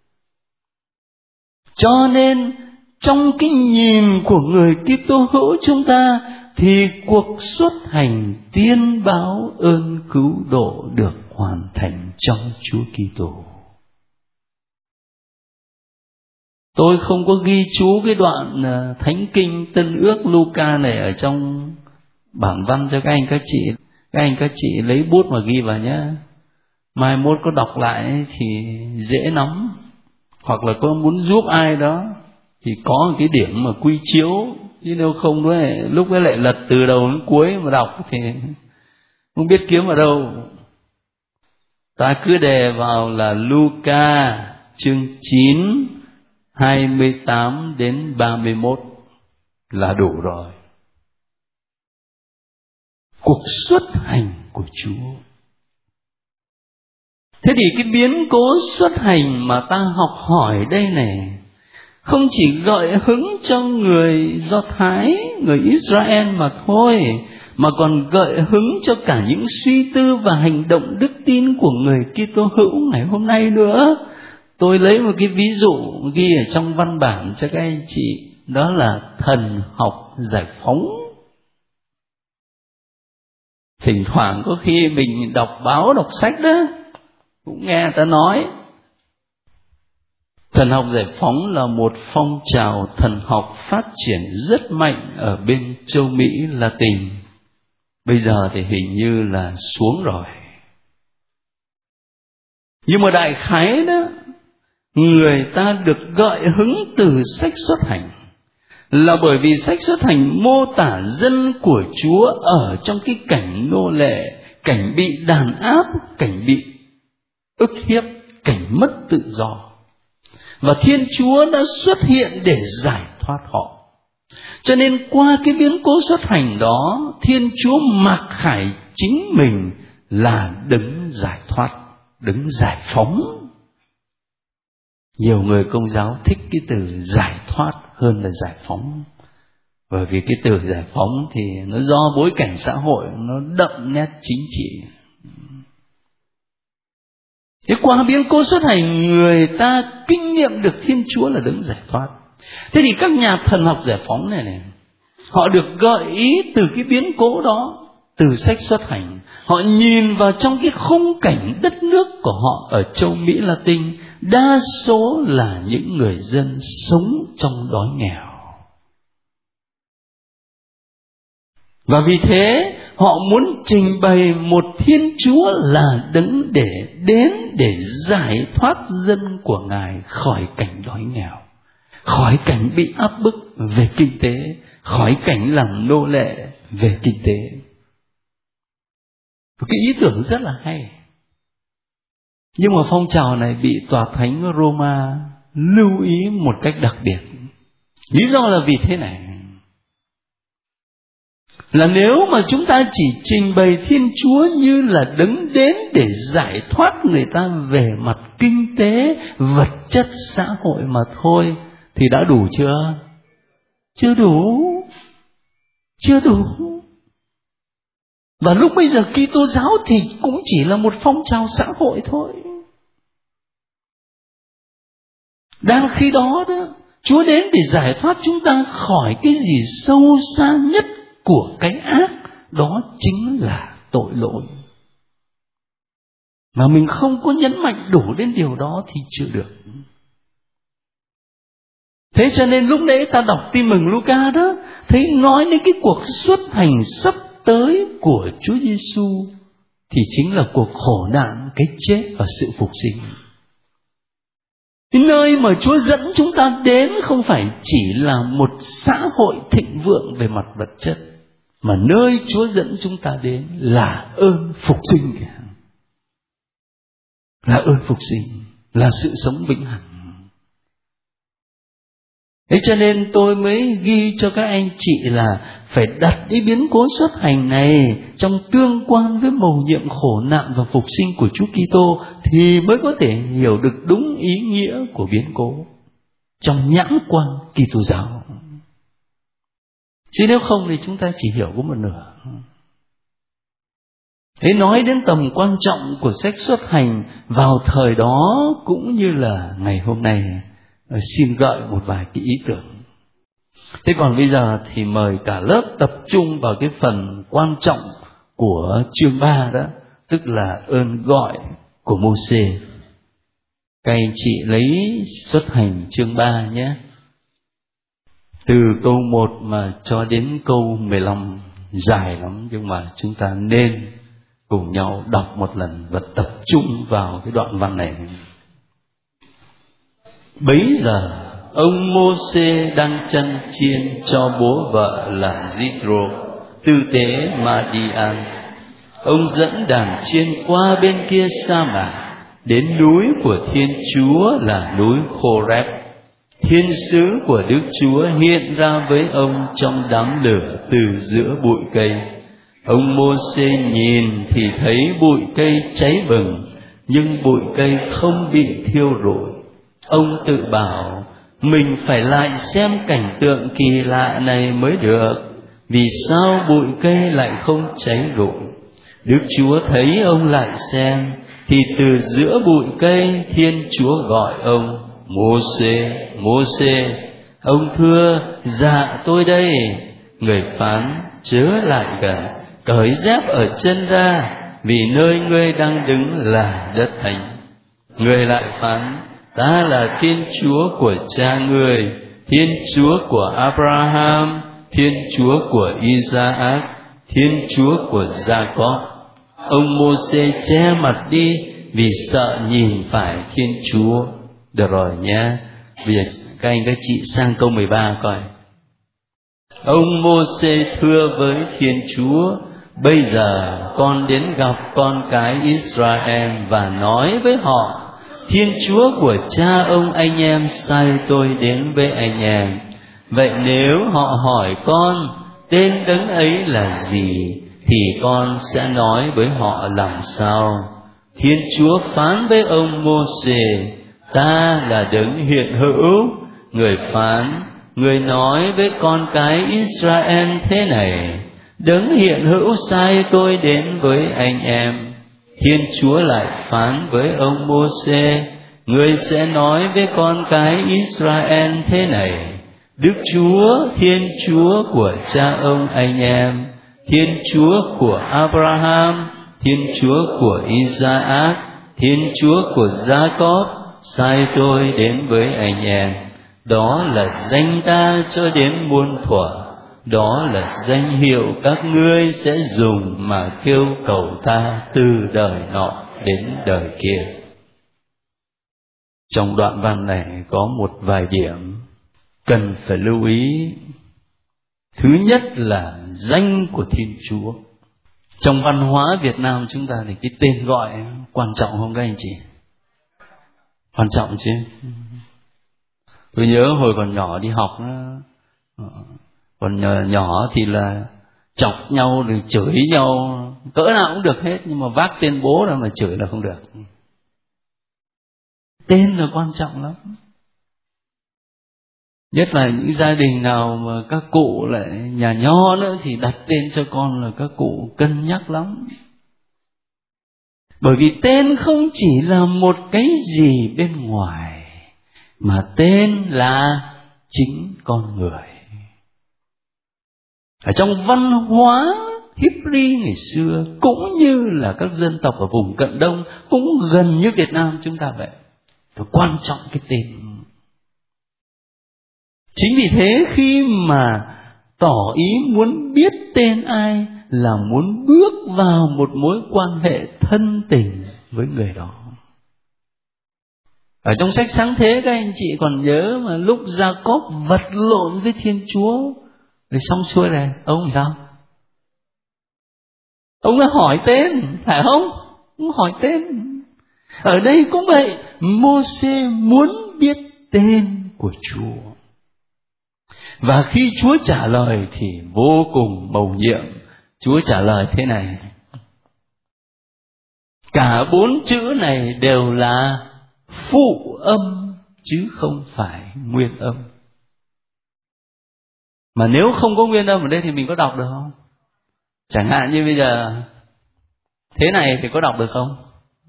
Cho nên trong cái nhìn của người Kitô hữu chúng ta, thì cuộc xuất hành tiên báo ơn cứu độ được hoàn thành trong Chúa Kitô. Tôi không có ghi chú cái đoạn Thánh Kinh Tân Ước Luca này ở trong bản văn cho các anh các chị. Các anh các chị lấy bút mà ghi vào nhé. Mai mốt có đọc lại thì dễ nắm. Hoặc là có muốn giúp ai đó thì có một cái điểm mà quy chiếu. Chứ nếu không đó, lúc ấy lại lật từ đầu đến cuối mà đọc thì không biết kiếm ở đâu. Ta cứ đề vào là Luca chương 9 28 đến 31 là đủ rồi. Cuộc xuất hành của Chúa. Thế thì cái biến cố xuất hành mà ta học hỏi đây này, không chỉ gợi hứng cho người Do Thái, người Israel mà thôi, mà còn gợi hứng cho cả những suy tư và hành động đức tin của người Kitô hữu ngày hôm nay nữa. Tôi lấy một cái ví dụ ghi ở trong văn bản cho các anh chị, đó là thần học giải phóng. Thỉnh thoảng có khi mình đọc báo, đọc sách đó, cũng nghe người ta nói. Thần học giải phóng là một phong trào thần học phát triển rất mạnh ở bên châu Mỹ Latin. Bây giờ thì hình như là xuống rồi. Nhưng mà đại khái đó, người ta được gợi hứng từ sách Xuất Hành là bởi vì sách Xuất Hành mô tả dân của Chúa ở trong cái cảnh nô lệ, cảnh bị đàn áp, cảnh bị ức hiếp, cảnh mất tự do. Và Thiên Chúa đã xuất hiện để giải thoát họ. Cho nên qua cái biến cố xuất hành đó, Thiên Chúa mặc khải chính mình là đấng giải thoát, đấng giải phóng. Nhiều người Công giáo thích cái từ giải thoát hơn là giải phóng. Bởi vì cái từ giải phóng thì nó do bối cảnh xã hội, nó đậm nét chính trị. Thế qua biến cố xuất hành, người ta kinh nghiệm được Thiên Chúa là đấng giải thoát. Thế thì các nhà thần học giải phóng này, họ được gợi ý từ cái biến cố đó, từ sách Xuất Hành. Họ nhìn vào trong cái khung cảnh đất nước của họ ở châu Mỹ Latin, đa số là những người dân sống trong đói nghèo. Và vì thế họ muốn trình bày một Thiên Chúa là đấng để giải thoát dân của Ngài khỏi cảnh đói nghèo, khỏi cảnh bị áp bức về kinh tế, khỏi cảnh làm nô lệ về kinh tế. Một cái ý tưởng rất là hay. Nhưng mà phong trào này bị tòa thánh Roma lưu ý một cách đặc biệt. Lý do là vì thế này, là nếu mà chúng ta chỉ trình bày Thiên Chúa như là đấng đến để giải thoát người ta về mặt kinh tế, vật chất, xã hội mà thôi, thì đã đủ chưa? Chưa đủ. Chưa đủ. Và lúc bây giờ Kitô giáo thì cũng chỉ là một phong trào xã hội thôi. Đang khi đó Chúa đến để giải thoát chúng ta khỏi cái gì sâu xa nhất của cái ác, đó chính là tội lỗi. Mà mình không có nhấn mạnh đủ đến điều đó thì chưa được. Thế cho nên lúc nãy ta đọc tin mừng Luca đó, thấy nói đến cái cuộc xuất hành sắp tới của Chúa Giêsu thì chính là cuộc khổ nạn, cái chết và sự phục sinh. Cái nơi mà Chúa dẫn chúng ta đến không phải chỉ là một xã hội thịnh vượng về mặt vật chất, mà nơi Chúa dẫn chúng ta đến là ơn phục sinh. Là ơn phục sinh, là sự sống vĩnh hằng. Thế cho nên tôi mới ghi cho các anh chị là phải đặt cái biến cố xuất hành này trong tương quan với mầu nhiệm khổ nạn và phục sinh của Chúa Kitô thì mới có thể hiểu được đúng ý nghĩa của biến cố trong nhãn quan Kitô giáo. Chứ nếu không thì chúng ta chỉ hiểu có một nửa. Thế nói đến tầm quan trọng của sách xuất hành vào thời đó cũng như là ngày hôm nay, xin gợi một vài cái ý tưởng. Thế còn bây giờ thì mời cả lớp tập trung vào cái phần quan trọng của chương 3 đó, tức là ơn gọi của Mô-sê. Các anh chị lấy xuất hành chương 3 nhé. Từ câu 1 mà cho đến câu 15, dài lắm, nhưng mà chúng ta nên cùng nhau đọc một lần và tập trung vào cái đoạn văn này. Bấy giờ ông Mô-sê đang chăn chiên cho bố vợ là Giết-rô, tư tế Ma-đi-an. Ông dẫn đàn chiên qua bên kia sa mạc đến núi của Thiên Chúa là núi Khô-rép. Thiên sứ của Đức Chúa hiện ra với ông trong đám lửa từ giữa bụi cây. Ông Mô-sê nhìn thì thấy bụi cây cháy bừng, nhưng bụi cây không bị thiêu rụi. Ông tự bảo, mình phải lại xem cảnh tượng kỳ lạ này mới được. Vì sao bụi cây lại không cháy rụi? Đức Chúa thấy ông lại xem, thì từ giữa bụi cây Thiên Chúa gọi ông, Mô-sê, Mô-sê. Ông thưa, dạ tôi đây. Người phán, chớ lại gần, cởi dép ở chân ra, vì nơi ngươi đang đứng là đất thánh. Người lại phán, ta là Thiên Chúa của cha ngươi, Thiên Chúa của Abraham, Thiên Chúa của Isaac, Thiên Chúa của Jacob. Ông Mô-sê che mặt đi vì sợ nhìn phải Thiên Chúa. Được rồi nhé. Bây giờ các anh các chị sang câu 13 coi. Ông Mô-sê thưa với Thiên Chúa, bây giờ con đến gặp con cái Israel và nói với họ, Thiên Chúa của cha ông anh em sai tôi đến với anh em. Vậy nếu họ hỏi con tên đấng ấy là gì, thì con sẽ nói với họ làm sao? Thiên Chúa phán với ông Mô-sê, ta là đấng hiện hữu. Người phán, người nói với con cái Israel thế này, đấng hiện hữu sai tôi đến với anh em. Thiên Chúa lại phán với ông Mô-sê, người sẽ nói với con cái Israel thế này, Đức Chúa, Thiên Chúa của cha ông anh em, Thiên Chúa của Abraham, Thiên Chúa của Isaac, Thiên Chúa của Jacob sai tôi đến với anh em. Đó là danh ta cho đến muôn thuở, đó là danh hiệu các ngươi sẽ dùng mà kêu cầu ta từ đời nọ đến đời kia. Trong đoạn văn này có một vài điểm cần phải lưu ý. Thứ nhất là danh của Thiên Chúa. Trong văn hóa Việt Nam chúng ta thì cái tên gọi quan trọng không các anh chị? Quan trọng chứ. Tôi nhớ hồi còn nhỏ đi học, còn nhỏ thì là chọc nhau rồi chửi nhau cỡ nào cũng được hết, nhưng mà vác tên bố ra mà chửi là không được. Tên là quan trọng lắm. Nhất là những gia đình nào mà các cụ lại nhà nho nữa thì đặt tên cho con là các cụ cân nhắc lắm. Bởi vì tên không chỉ là một cái gì bên ngoài, mà tên là chính con người. Ở trong văn hóa Hebrew ngày xưa, cũng như là các dân tộc ở vùng Cận Đông, cũng gần như Việt Nam chúng ta vậy, phải quan trọng cái tên. Chính vì thế khi mà tỏ ý muốn biết tên ai là muốn bước vào một mối quan hệ thân tình với người đó. Ở trong sách Sáng Thế các anh chị còn nhớ mà lúc Gia-cốp vật lộn với Thiên Chúa, rồi xong xuôi này, ông làm sao? Ông đã hỏi tên, phải không? Ông hỏi tên. Ở đây cũng vậy, Mô-sê muốn biết tên của Chúa. Và khi Chúa trả lời thì vô cùng mầu nhiệm. Chúa trả lời thế này: cả 4 chữ này đều là phụ âm chứ không phải nguyên âm. Mà nếu không có nguyên âm ở đây thì mình có đọc được không? Chẳng hạn như bây giờ thế này thì có đọc được không?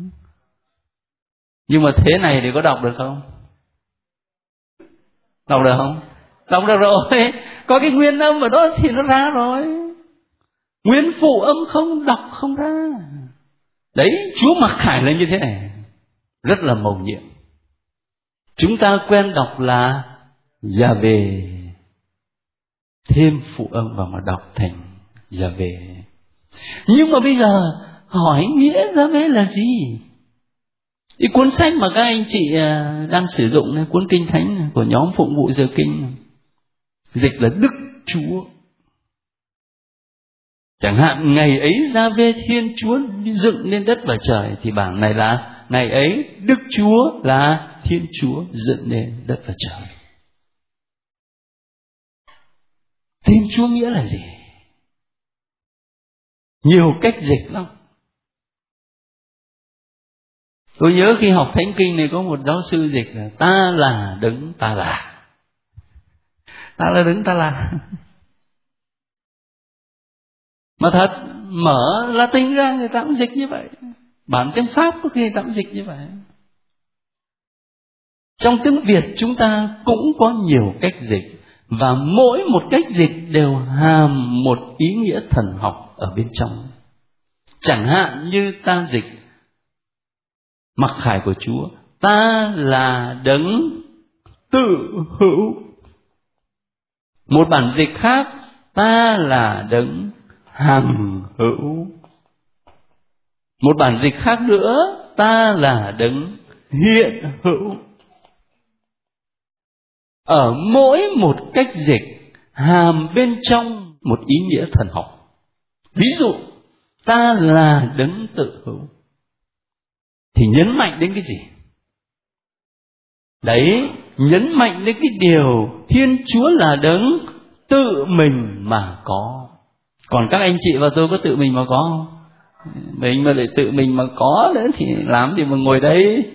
Nhưng mà thế này thì có đọc được không? Đọc được không? Đọc được rồi. Có cái nguyên âm ở đó thì nó ra rồi. Nguyên phụ âm không đọc không ra. Đấy, Chúa mặc khải lên như thế này, rất là mầu nhiệm. Chúng ta quen đọc là Già-vê, thêm phụ âm vào mà đọc thành Già-vê. Nhưng mà bây giờ hỏi nghĩa Già-vê là gì? Cái cuốn sách mà các anh chị đang sử dụng này, cuốn Kinh Thánh của nhóm Phụng vụ Giờ Kinh, dịch là Đức Chúa. Chẳng hạn ngày ấy Già-vê Thiên Chúa dựng nên đất và trời, thì bản này là ngày ấy Đức Chúa là Thiên Chúa dựng nên đất và trời. Tên Chúa nghĩa là gì? Nhiều cách dịch lắm. Tôi nhớ khi học Thánh Kinh này có một giáo sư dịch là ta là đấng ta là. Ta là đấng ta là. Mà thật, mở Latin ra người ta cũng dịch như vậy. Bản tiếng Pháp có khi người ta cũng dịch như vậy. Trong tiếng Việt chúng ta cũng có nhiều cách dịch, và mỗi một cách dịch đều hàm một ý nghĩa thần học ở bên trong. Chẳng hạn như ta dịch mặc khải của Chúa, ta là đấng tự hữu. Một bản dịch khác, ta là đấng hằng hữu. Một bản dịch khác nữa, ta là đấng hiện hữu. Ở mỗi một cách dịch hàm bên trong một ý nghĩa thần học. Ví dụ, ta là đấng tự hữu thì nhấn mạnh đến cái gì? Đấy, nhấn mạnh đến cái điều Thiên Chúa là đấng tự mình mà có. Còn các anh chị và tôi có tự mình mà có không? Mình mà lại tự mình mà có nữa thì làm gì mà ngồi đấy.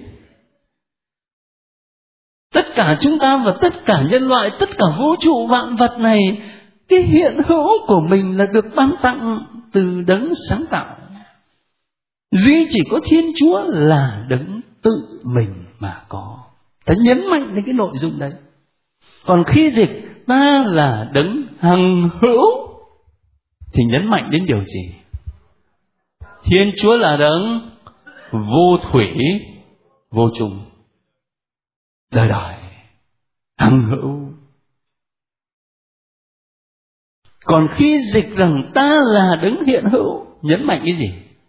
Tất cả chúng ta và tất cả nhân loại, tất cả vũ trụ vạn vật này, cái hiện hữu của mình là được ban tặng từ đấng sáng tạo. Duy chỉ có Thiên Chúa là đấng tự mình mà có. Ta nhấn mạnh đến cái nội dung đấy. Còn khi dịch ta là đấng hằng hữu thì nhấn mạnh đến điều gì? Thiên Chúa là đấng vô thủy, vô chung, đời đời, hằng hữu. Còn khi dịch rằng ta là đấng hiện hữu, nhấn mạnh cái gì?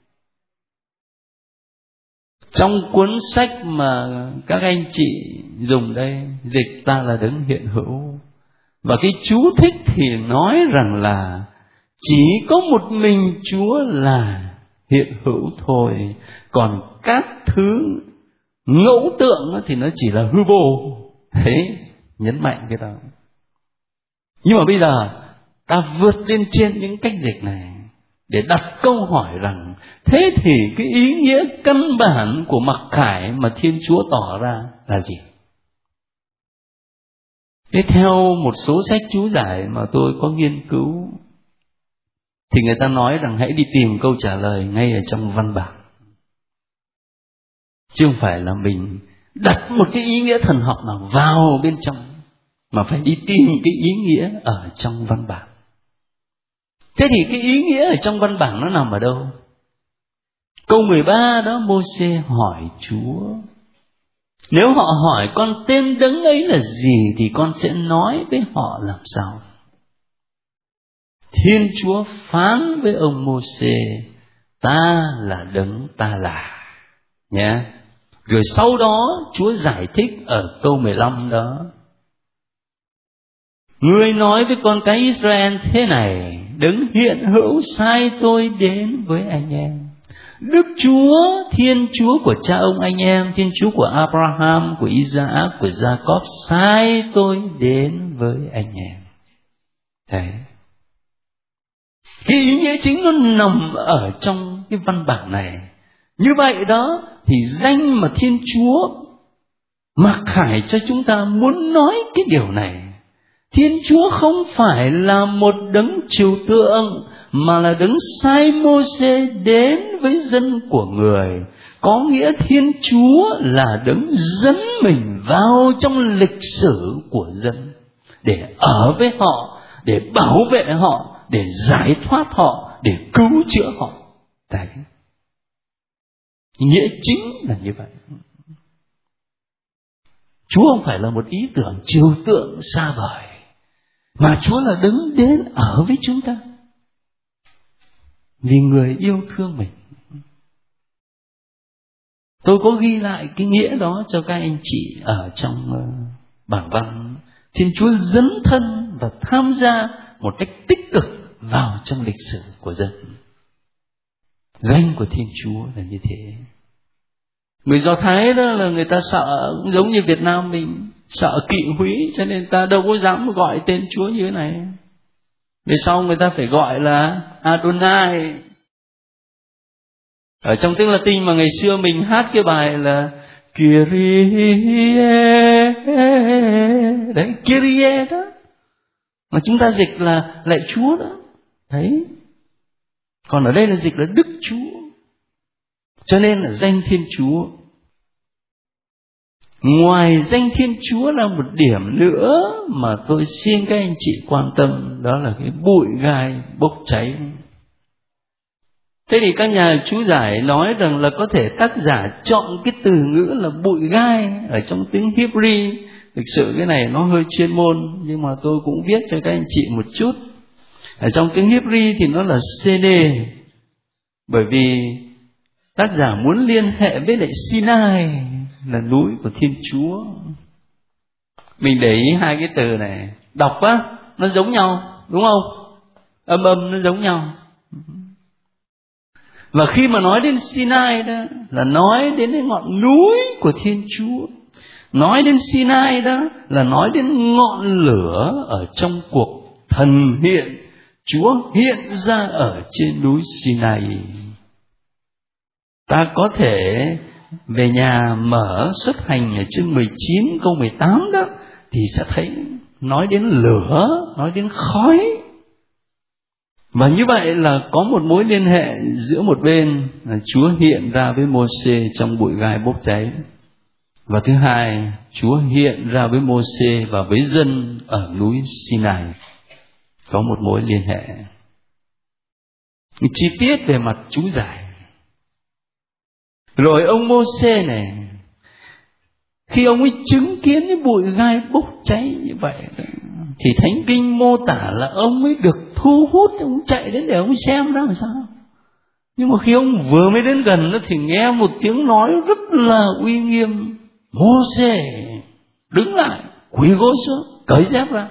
Trong cuốn sách mà các anh chị dùng đây, dịch ta là đấng hiện hữu. Và cái chú thích thì nói rằng là chỉ có một mình Chúa là hiện hữu thôi. Còn các thứ ngẫu tượng thì nó chỉ là hư vô. Thế, nhấn mạnh cái đó. Nhưng mà bây giờ ta vượt lên trên những cách dịch này để đặt câu hỏi rằng thế thì cái ý nghĩa căn bản của mặc khải mà Thiên Chúa tỏ ra là gì? Thế theo một số sách chú giải mà tôi có nghiên cứu thì người ta nói rằng hãy đi tìm câu trả lời ngay ở trong văn bản, chứ không phải là mình đặt một cái ý nghĩa thần học nào vào bên trong, mà phải đi tìm cái ý nghĩa ở trong văn bản. Thế thì cái ý nghĩa ở trong văn bản nó nằm ở đâu? Câu 13 đó, Mô-sê hỏi Chúa, nếu họ hỏi con tên đấng ấy là gì thì con sẽ nói với họ làm sao? Thiên Chúa phán với ông Mô-sê, ta là đấng ta là. Nhé. Rồi sau đó Chúa giải thích ở câu 15 đó, ngươi nói với con cái Israel thế này, đấng hiện hữu sai tôi đến với anh em. Đức Chúa, Thiên Chúa của cha ông anh em, Thiên Chúa của Abraham, của Isaac, của Jacob sai tôi đến với anh em. Thế. Cái ý nghĩa chính nó nằm ở trong cái văn bản này. Như vậy đó thì danh mà Thiên Chúa mặc khải cho chúng ta muốn nói cái điều này. Thiên Chúa không phải là một đấng trừu tượng, mà là đấng sai Mô-sê đến với dân của người. Có nghĩa Thiên Chúa là đấng dẫn mình vào trong lịch sử của dân, để ở với họ, để bảo vệ họ, để giải thoát họ, để cứu chữa họ. Đấy. Nghĩa chính là như vậy. Chúa không phải là một ý tưởng trừu tượng xa vời, mà Chúa là đấng đến ở với chúng ta vì người yêu thương mình. Tôi có ghi lại cái nghĩa đó cho các anh chị ở trong bản văn. Thiên Chúa dấn thân và tham gia một cách tích cực vào trong lịch sử của dân. Danh của Thiên Chúa là như thế. Người Do Thái đó là người ta sợ, giống như Việt Nam mình, sợ kỵ húy, cho nên ta đâu có dám gọi tên Chúa như thế này. Về sau người ta phải gọi là Adonai. Ở trong tiếng Latin mà ngày xưa mình hát cái bài là Kyrie, đấy, Kyrie đó, mà chúng ta dịch là lạy Chúa đó. Đấy. Còn ở đây là dịch là Đức Chúa. Cho nên là danh Thiên Chúa. Ngoài danh Thiên Chúa là một điểm nữa mà tôi xin các anh chị quan tâm, đó là cái bụi gai bốc cháy. Thế thì các nhà chú giải nói rằng là có thể tác giả chọn cái từ ngữ là bụi gai ở trong tiếng Hebrew. Thực sự cái này nó hơi chuyên môn, nhưng mà tôi cũng viết cho các anh chị một chút. Ở trong tiếng Hebrew thì nó là Sene, bởi vì tác giả muốn liên hệ với lại Sinai, là núi của Thiên Chúa. Mình để ý hai cái từ này, đọc á, nó giống nhau, đúng không? Âm nó giống nhau. Và khi mà nói đến Sinai đó, là nói đến cái ngọn núi của Thiên Chúa. Nói đến Sinai đó, là nói đến ngọn lửa ở trong cuộc thần hiện. Chúa hiện ra ở trên núi Sinai. Ta có thể về nhà mở Xuất Hành ở chương 19 câu 18 đó, thì sẽ thấy nói đến lửa, nói đến khói. Và như vậy là có một mối liên hệ giữa một bên là Chúa hiện ra với Mô-sê trong bụi gai bốc cháy, và thứ hai, Chúa hiện ra với Mô-sê và với dân ở núi Sinai. Có một mối liên hệ. Chi tiết về mặt chú giải. Rồi ông Mô-sê này, khi ông ấy chứng kiến cái bụi gai bốc cháy như vậy, thì Thánh Kinh mô tả là ông ấy được thu hút thì ông chạy đến để ông xem đó làm sao. Nhưng mà khi ông vừa mới đến gần nó thì nghe một tiếng nói rất là uy nghiêm: Mô-sê, đứng lại, quỳ gối xuống, cởi dép ra.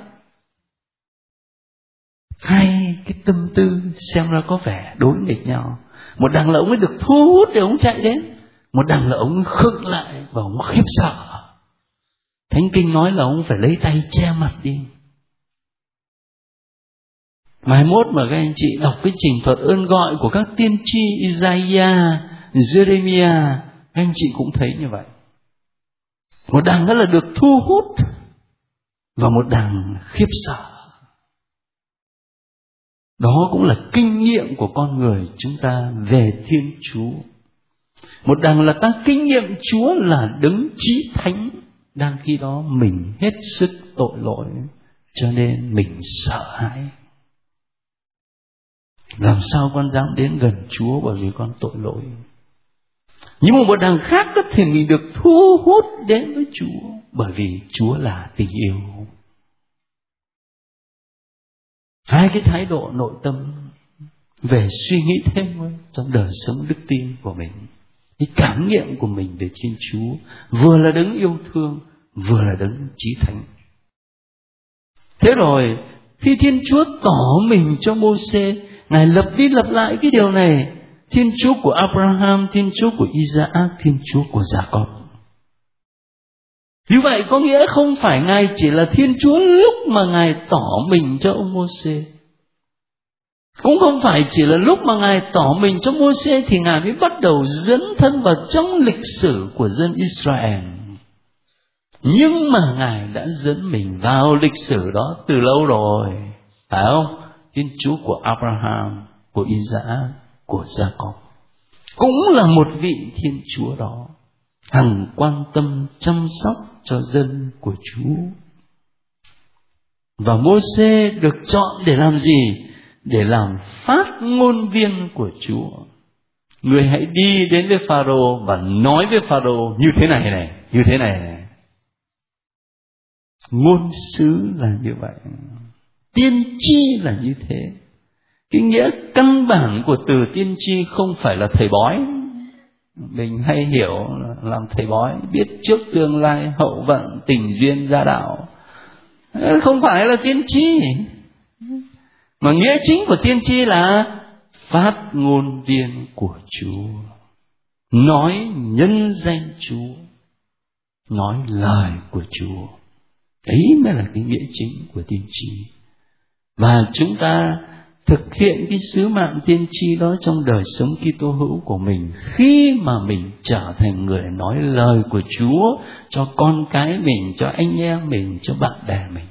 Hai cái tâm tư xem ra có vẻ đối nghịch nhau. Một đằng là ông ấy được thu hút để ông chạy đến, một đằng là ông khựng lại và ông khiếp sợ. Thánh Kinh nói là ông phải lấy tay che mặt đi. Mai mốt mà các anh chị đọc cái trình thuật ơn gọi của các tiên tri Isaiah, Jeremiah, các anh chị cũng thấy như vậy. Một đằng đó là được thu hút và một đằng khiếp sợ. Đó cũng là kinh nghiệm của con người chúng ta về Thiên Chúa. Một đằng là ta kinh nghiệm Chúa là đấng chí thánh, đang khi đó mình hết sức tội lỗi, cho nên mình sợ hãi. Làm sao con dám đến gần Chúa bởi vì con tội lỗi. Nhưng mà một đằng khác đó thì mình được thu hút đến với Chúa bởi vì Chúa là tình yêu. Hai cái thái độ nội tâm về suy nghĩ thêm trong đời sống đức tin của mình, cái cảm nghiệm của mình về Thiên Chúa, vừa là đấng yêu thương, vừa là đấng chí thánh. Thế rồi khi Thiên Chúa tỏ mình cho Mô-sê, Ngài lặp đi lặp lại cái điều này: Thiên Chúa của Abraham, Thiên Chúa của Isaac, Thiên Chúa của Jacob. Như vậy có nghĩa không phải Ngài chỉ là Thiên Chúa lúc mà Ngài tỏ mình cho ông Mô-sê, cũng không phải chỉ là lúc mà Ngài tỏ mình cho Mô-sê thì Ngài mới bắt đầu dấn thân vào trong lịch sử của dân Israel. Nhưng mà Ngài đã dẫn mình vào lịch sử đó từ lâu rồi, phải không? Thiên Chúa của Abraham, của Isaac, của Jacob cũng là một vị Thiên Chúa đó, hằng quan tâm chăm sóc cho dân của Chúa. Và Mô-sê được chọn để làm gì? Để làm phát ngôn viên của Chúa. Người hãy đi đến với Pharaoh và nói với Pharaoh như thế này, như thế này. Ngôn sứ là như vậy, tiên tri là như thế. Cái nghĩa căn bản của từ tiên tri không phải là thầy bói. Mình hay hiểu làm thầy bói, biết trước tương lai, hậu vận, tình duyên, gia đạo. Không phải là tiên tri. Mà nghĩa chính của tiên tri là phát ngôn viên của Chúa, nói nhân danh Chúa, nói lời của Chúa. Đấy mới là cái nghĩa chính của tiên tri. Và chúng ta thực hiện cái sứ mạng tiên tri đó trong đời sống Kitô hữu của mình khi mà mình trở thành người nói lời của Chúa cho con cái mình, cho anh em mình, cho bạn bè mình.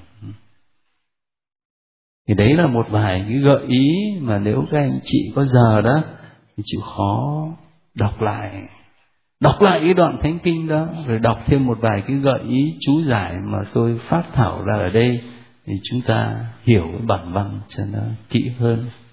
Thì đấy là một vài cái gợi ý mà nếu các anh chị có giờ đó thì chịu khó đọc lại cái đoạn Thánh Kinh đó, rồi đọc thêm một vài cái gợi ý chú giải mà tôi phát thảo ra ở đây, thì chúng ta hiểu cái bản văn cho nó kỹ hơn.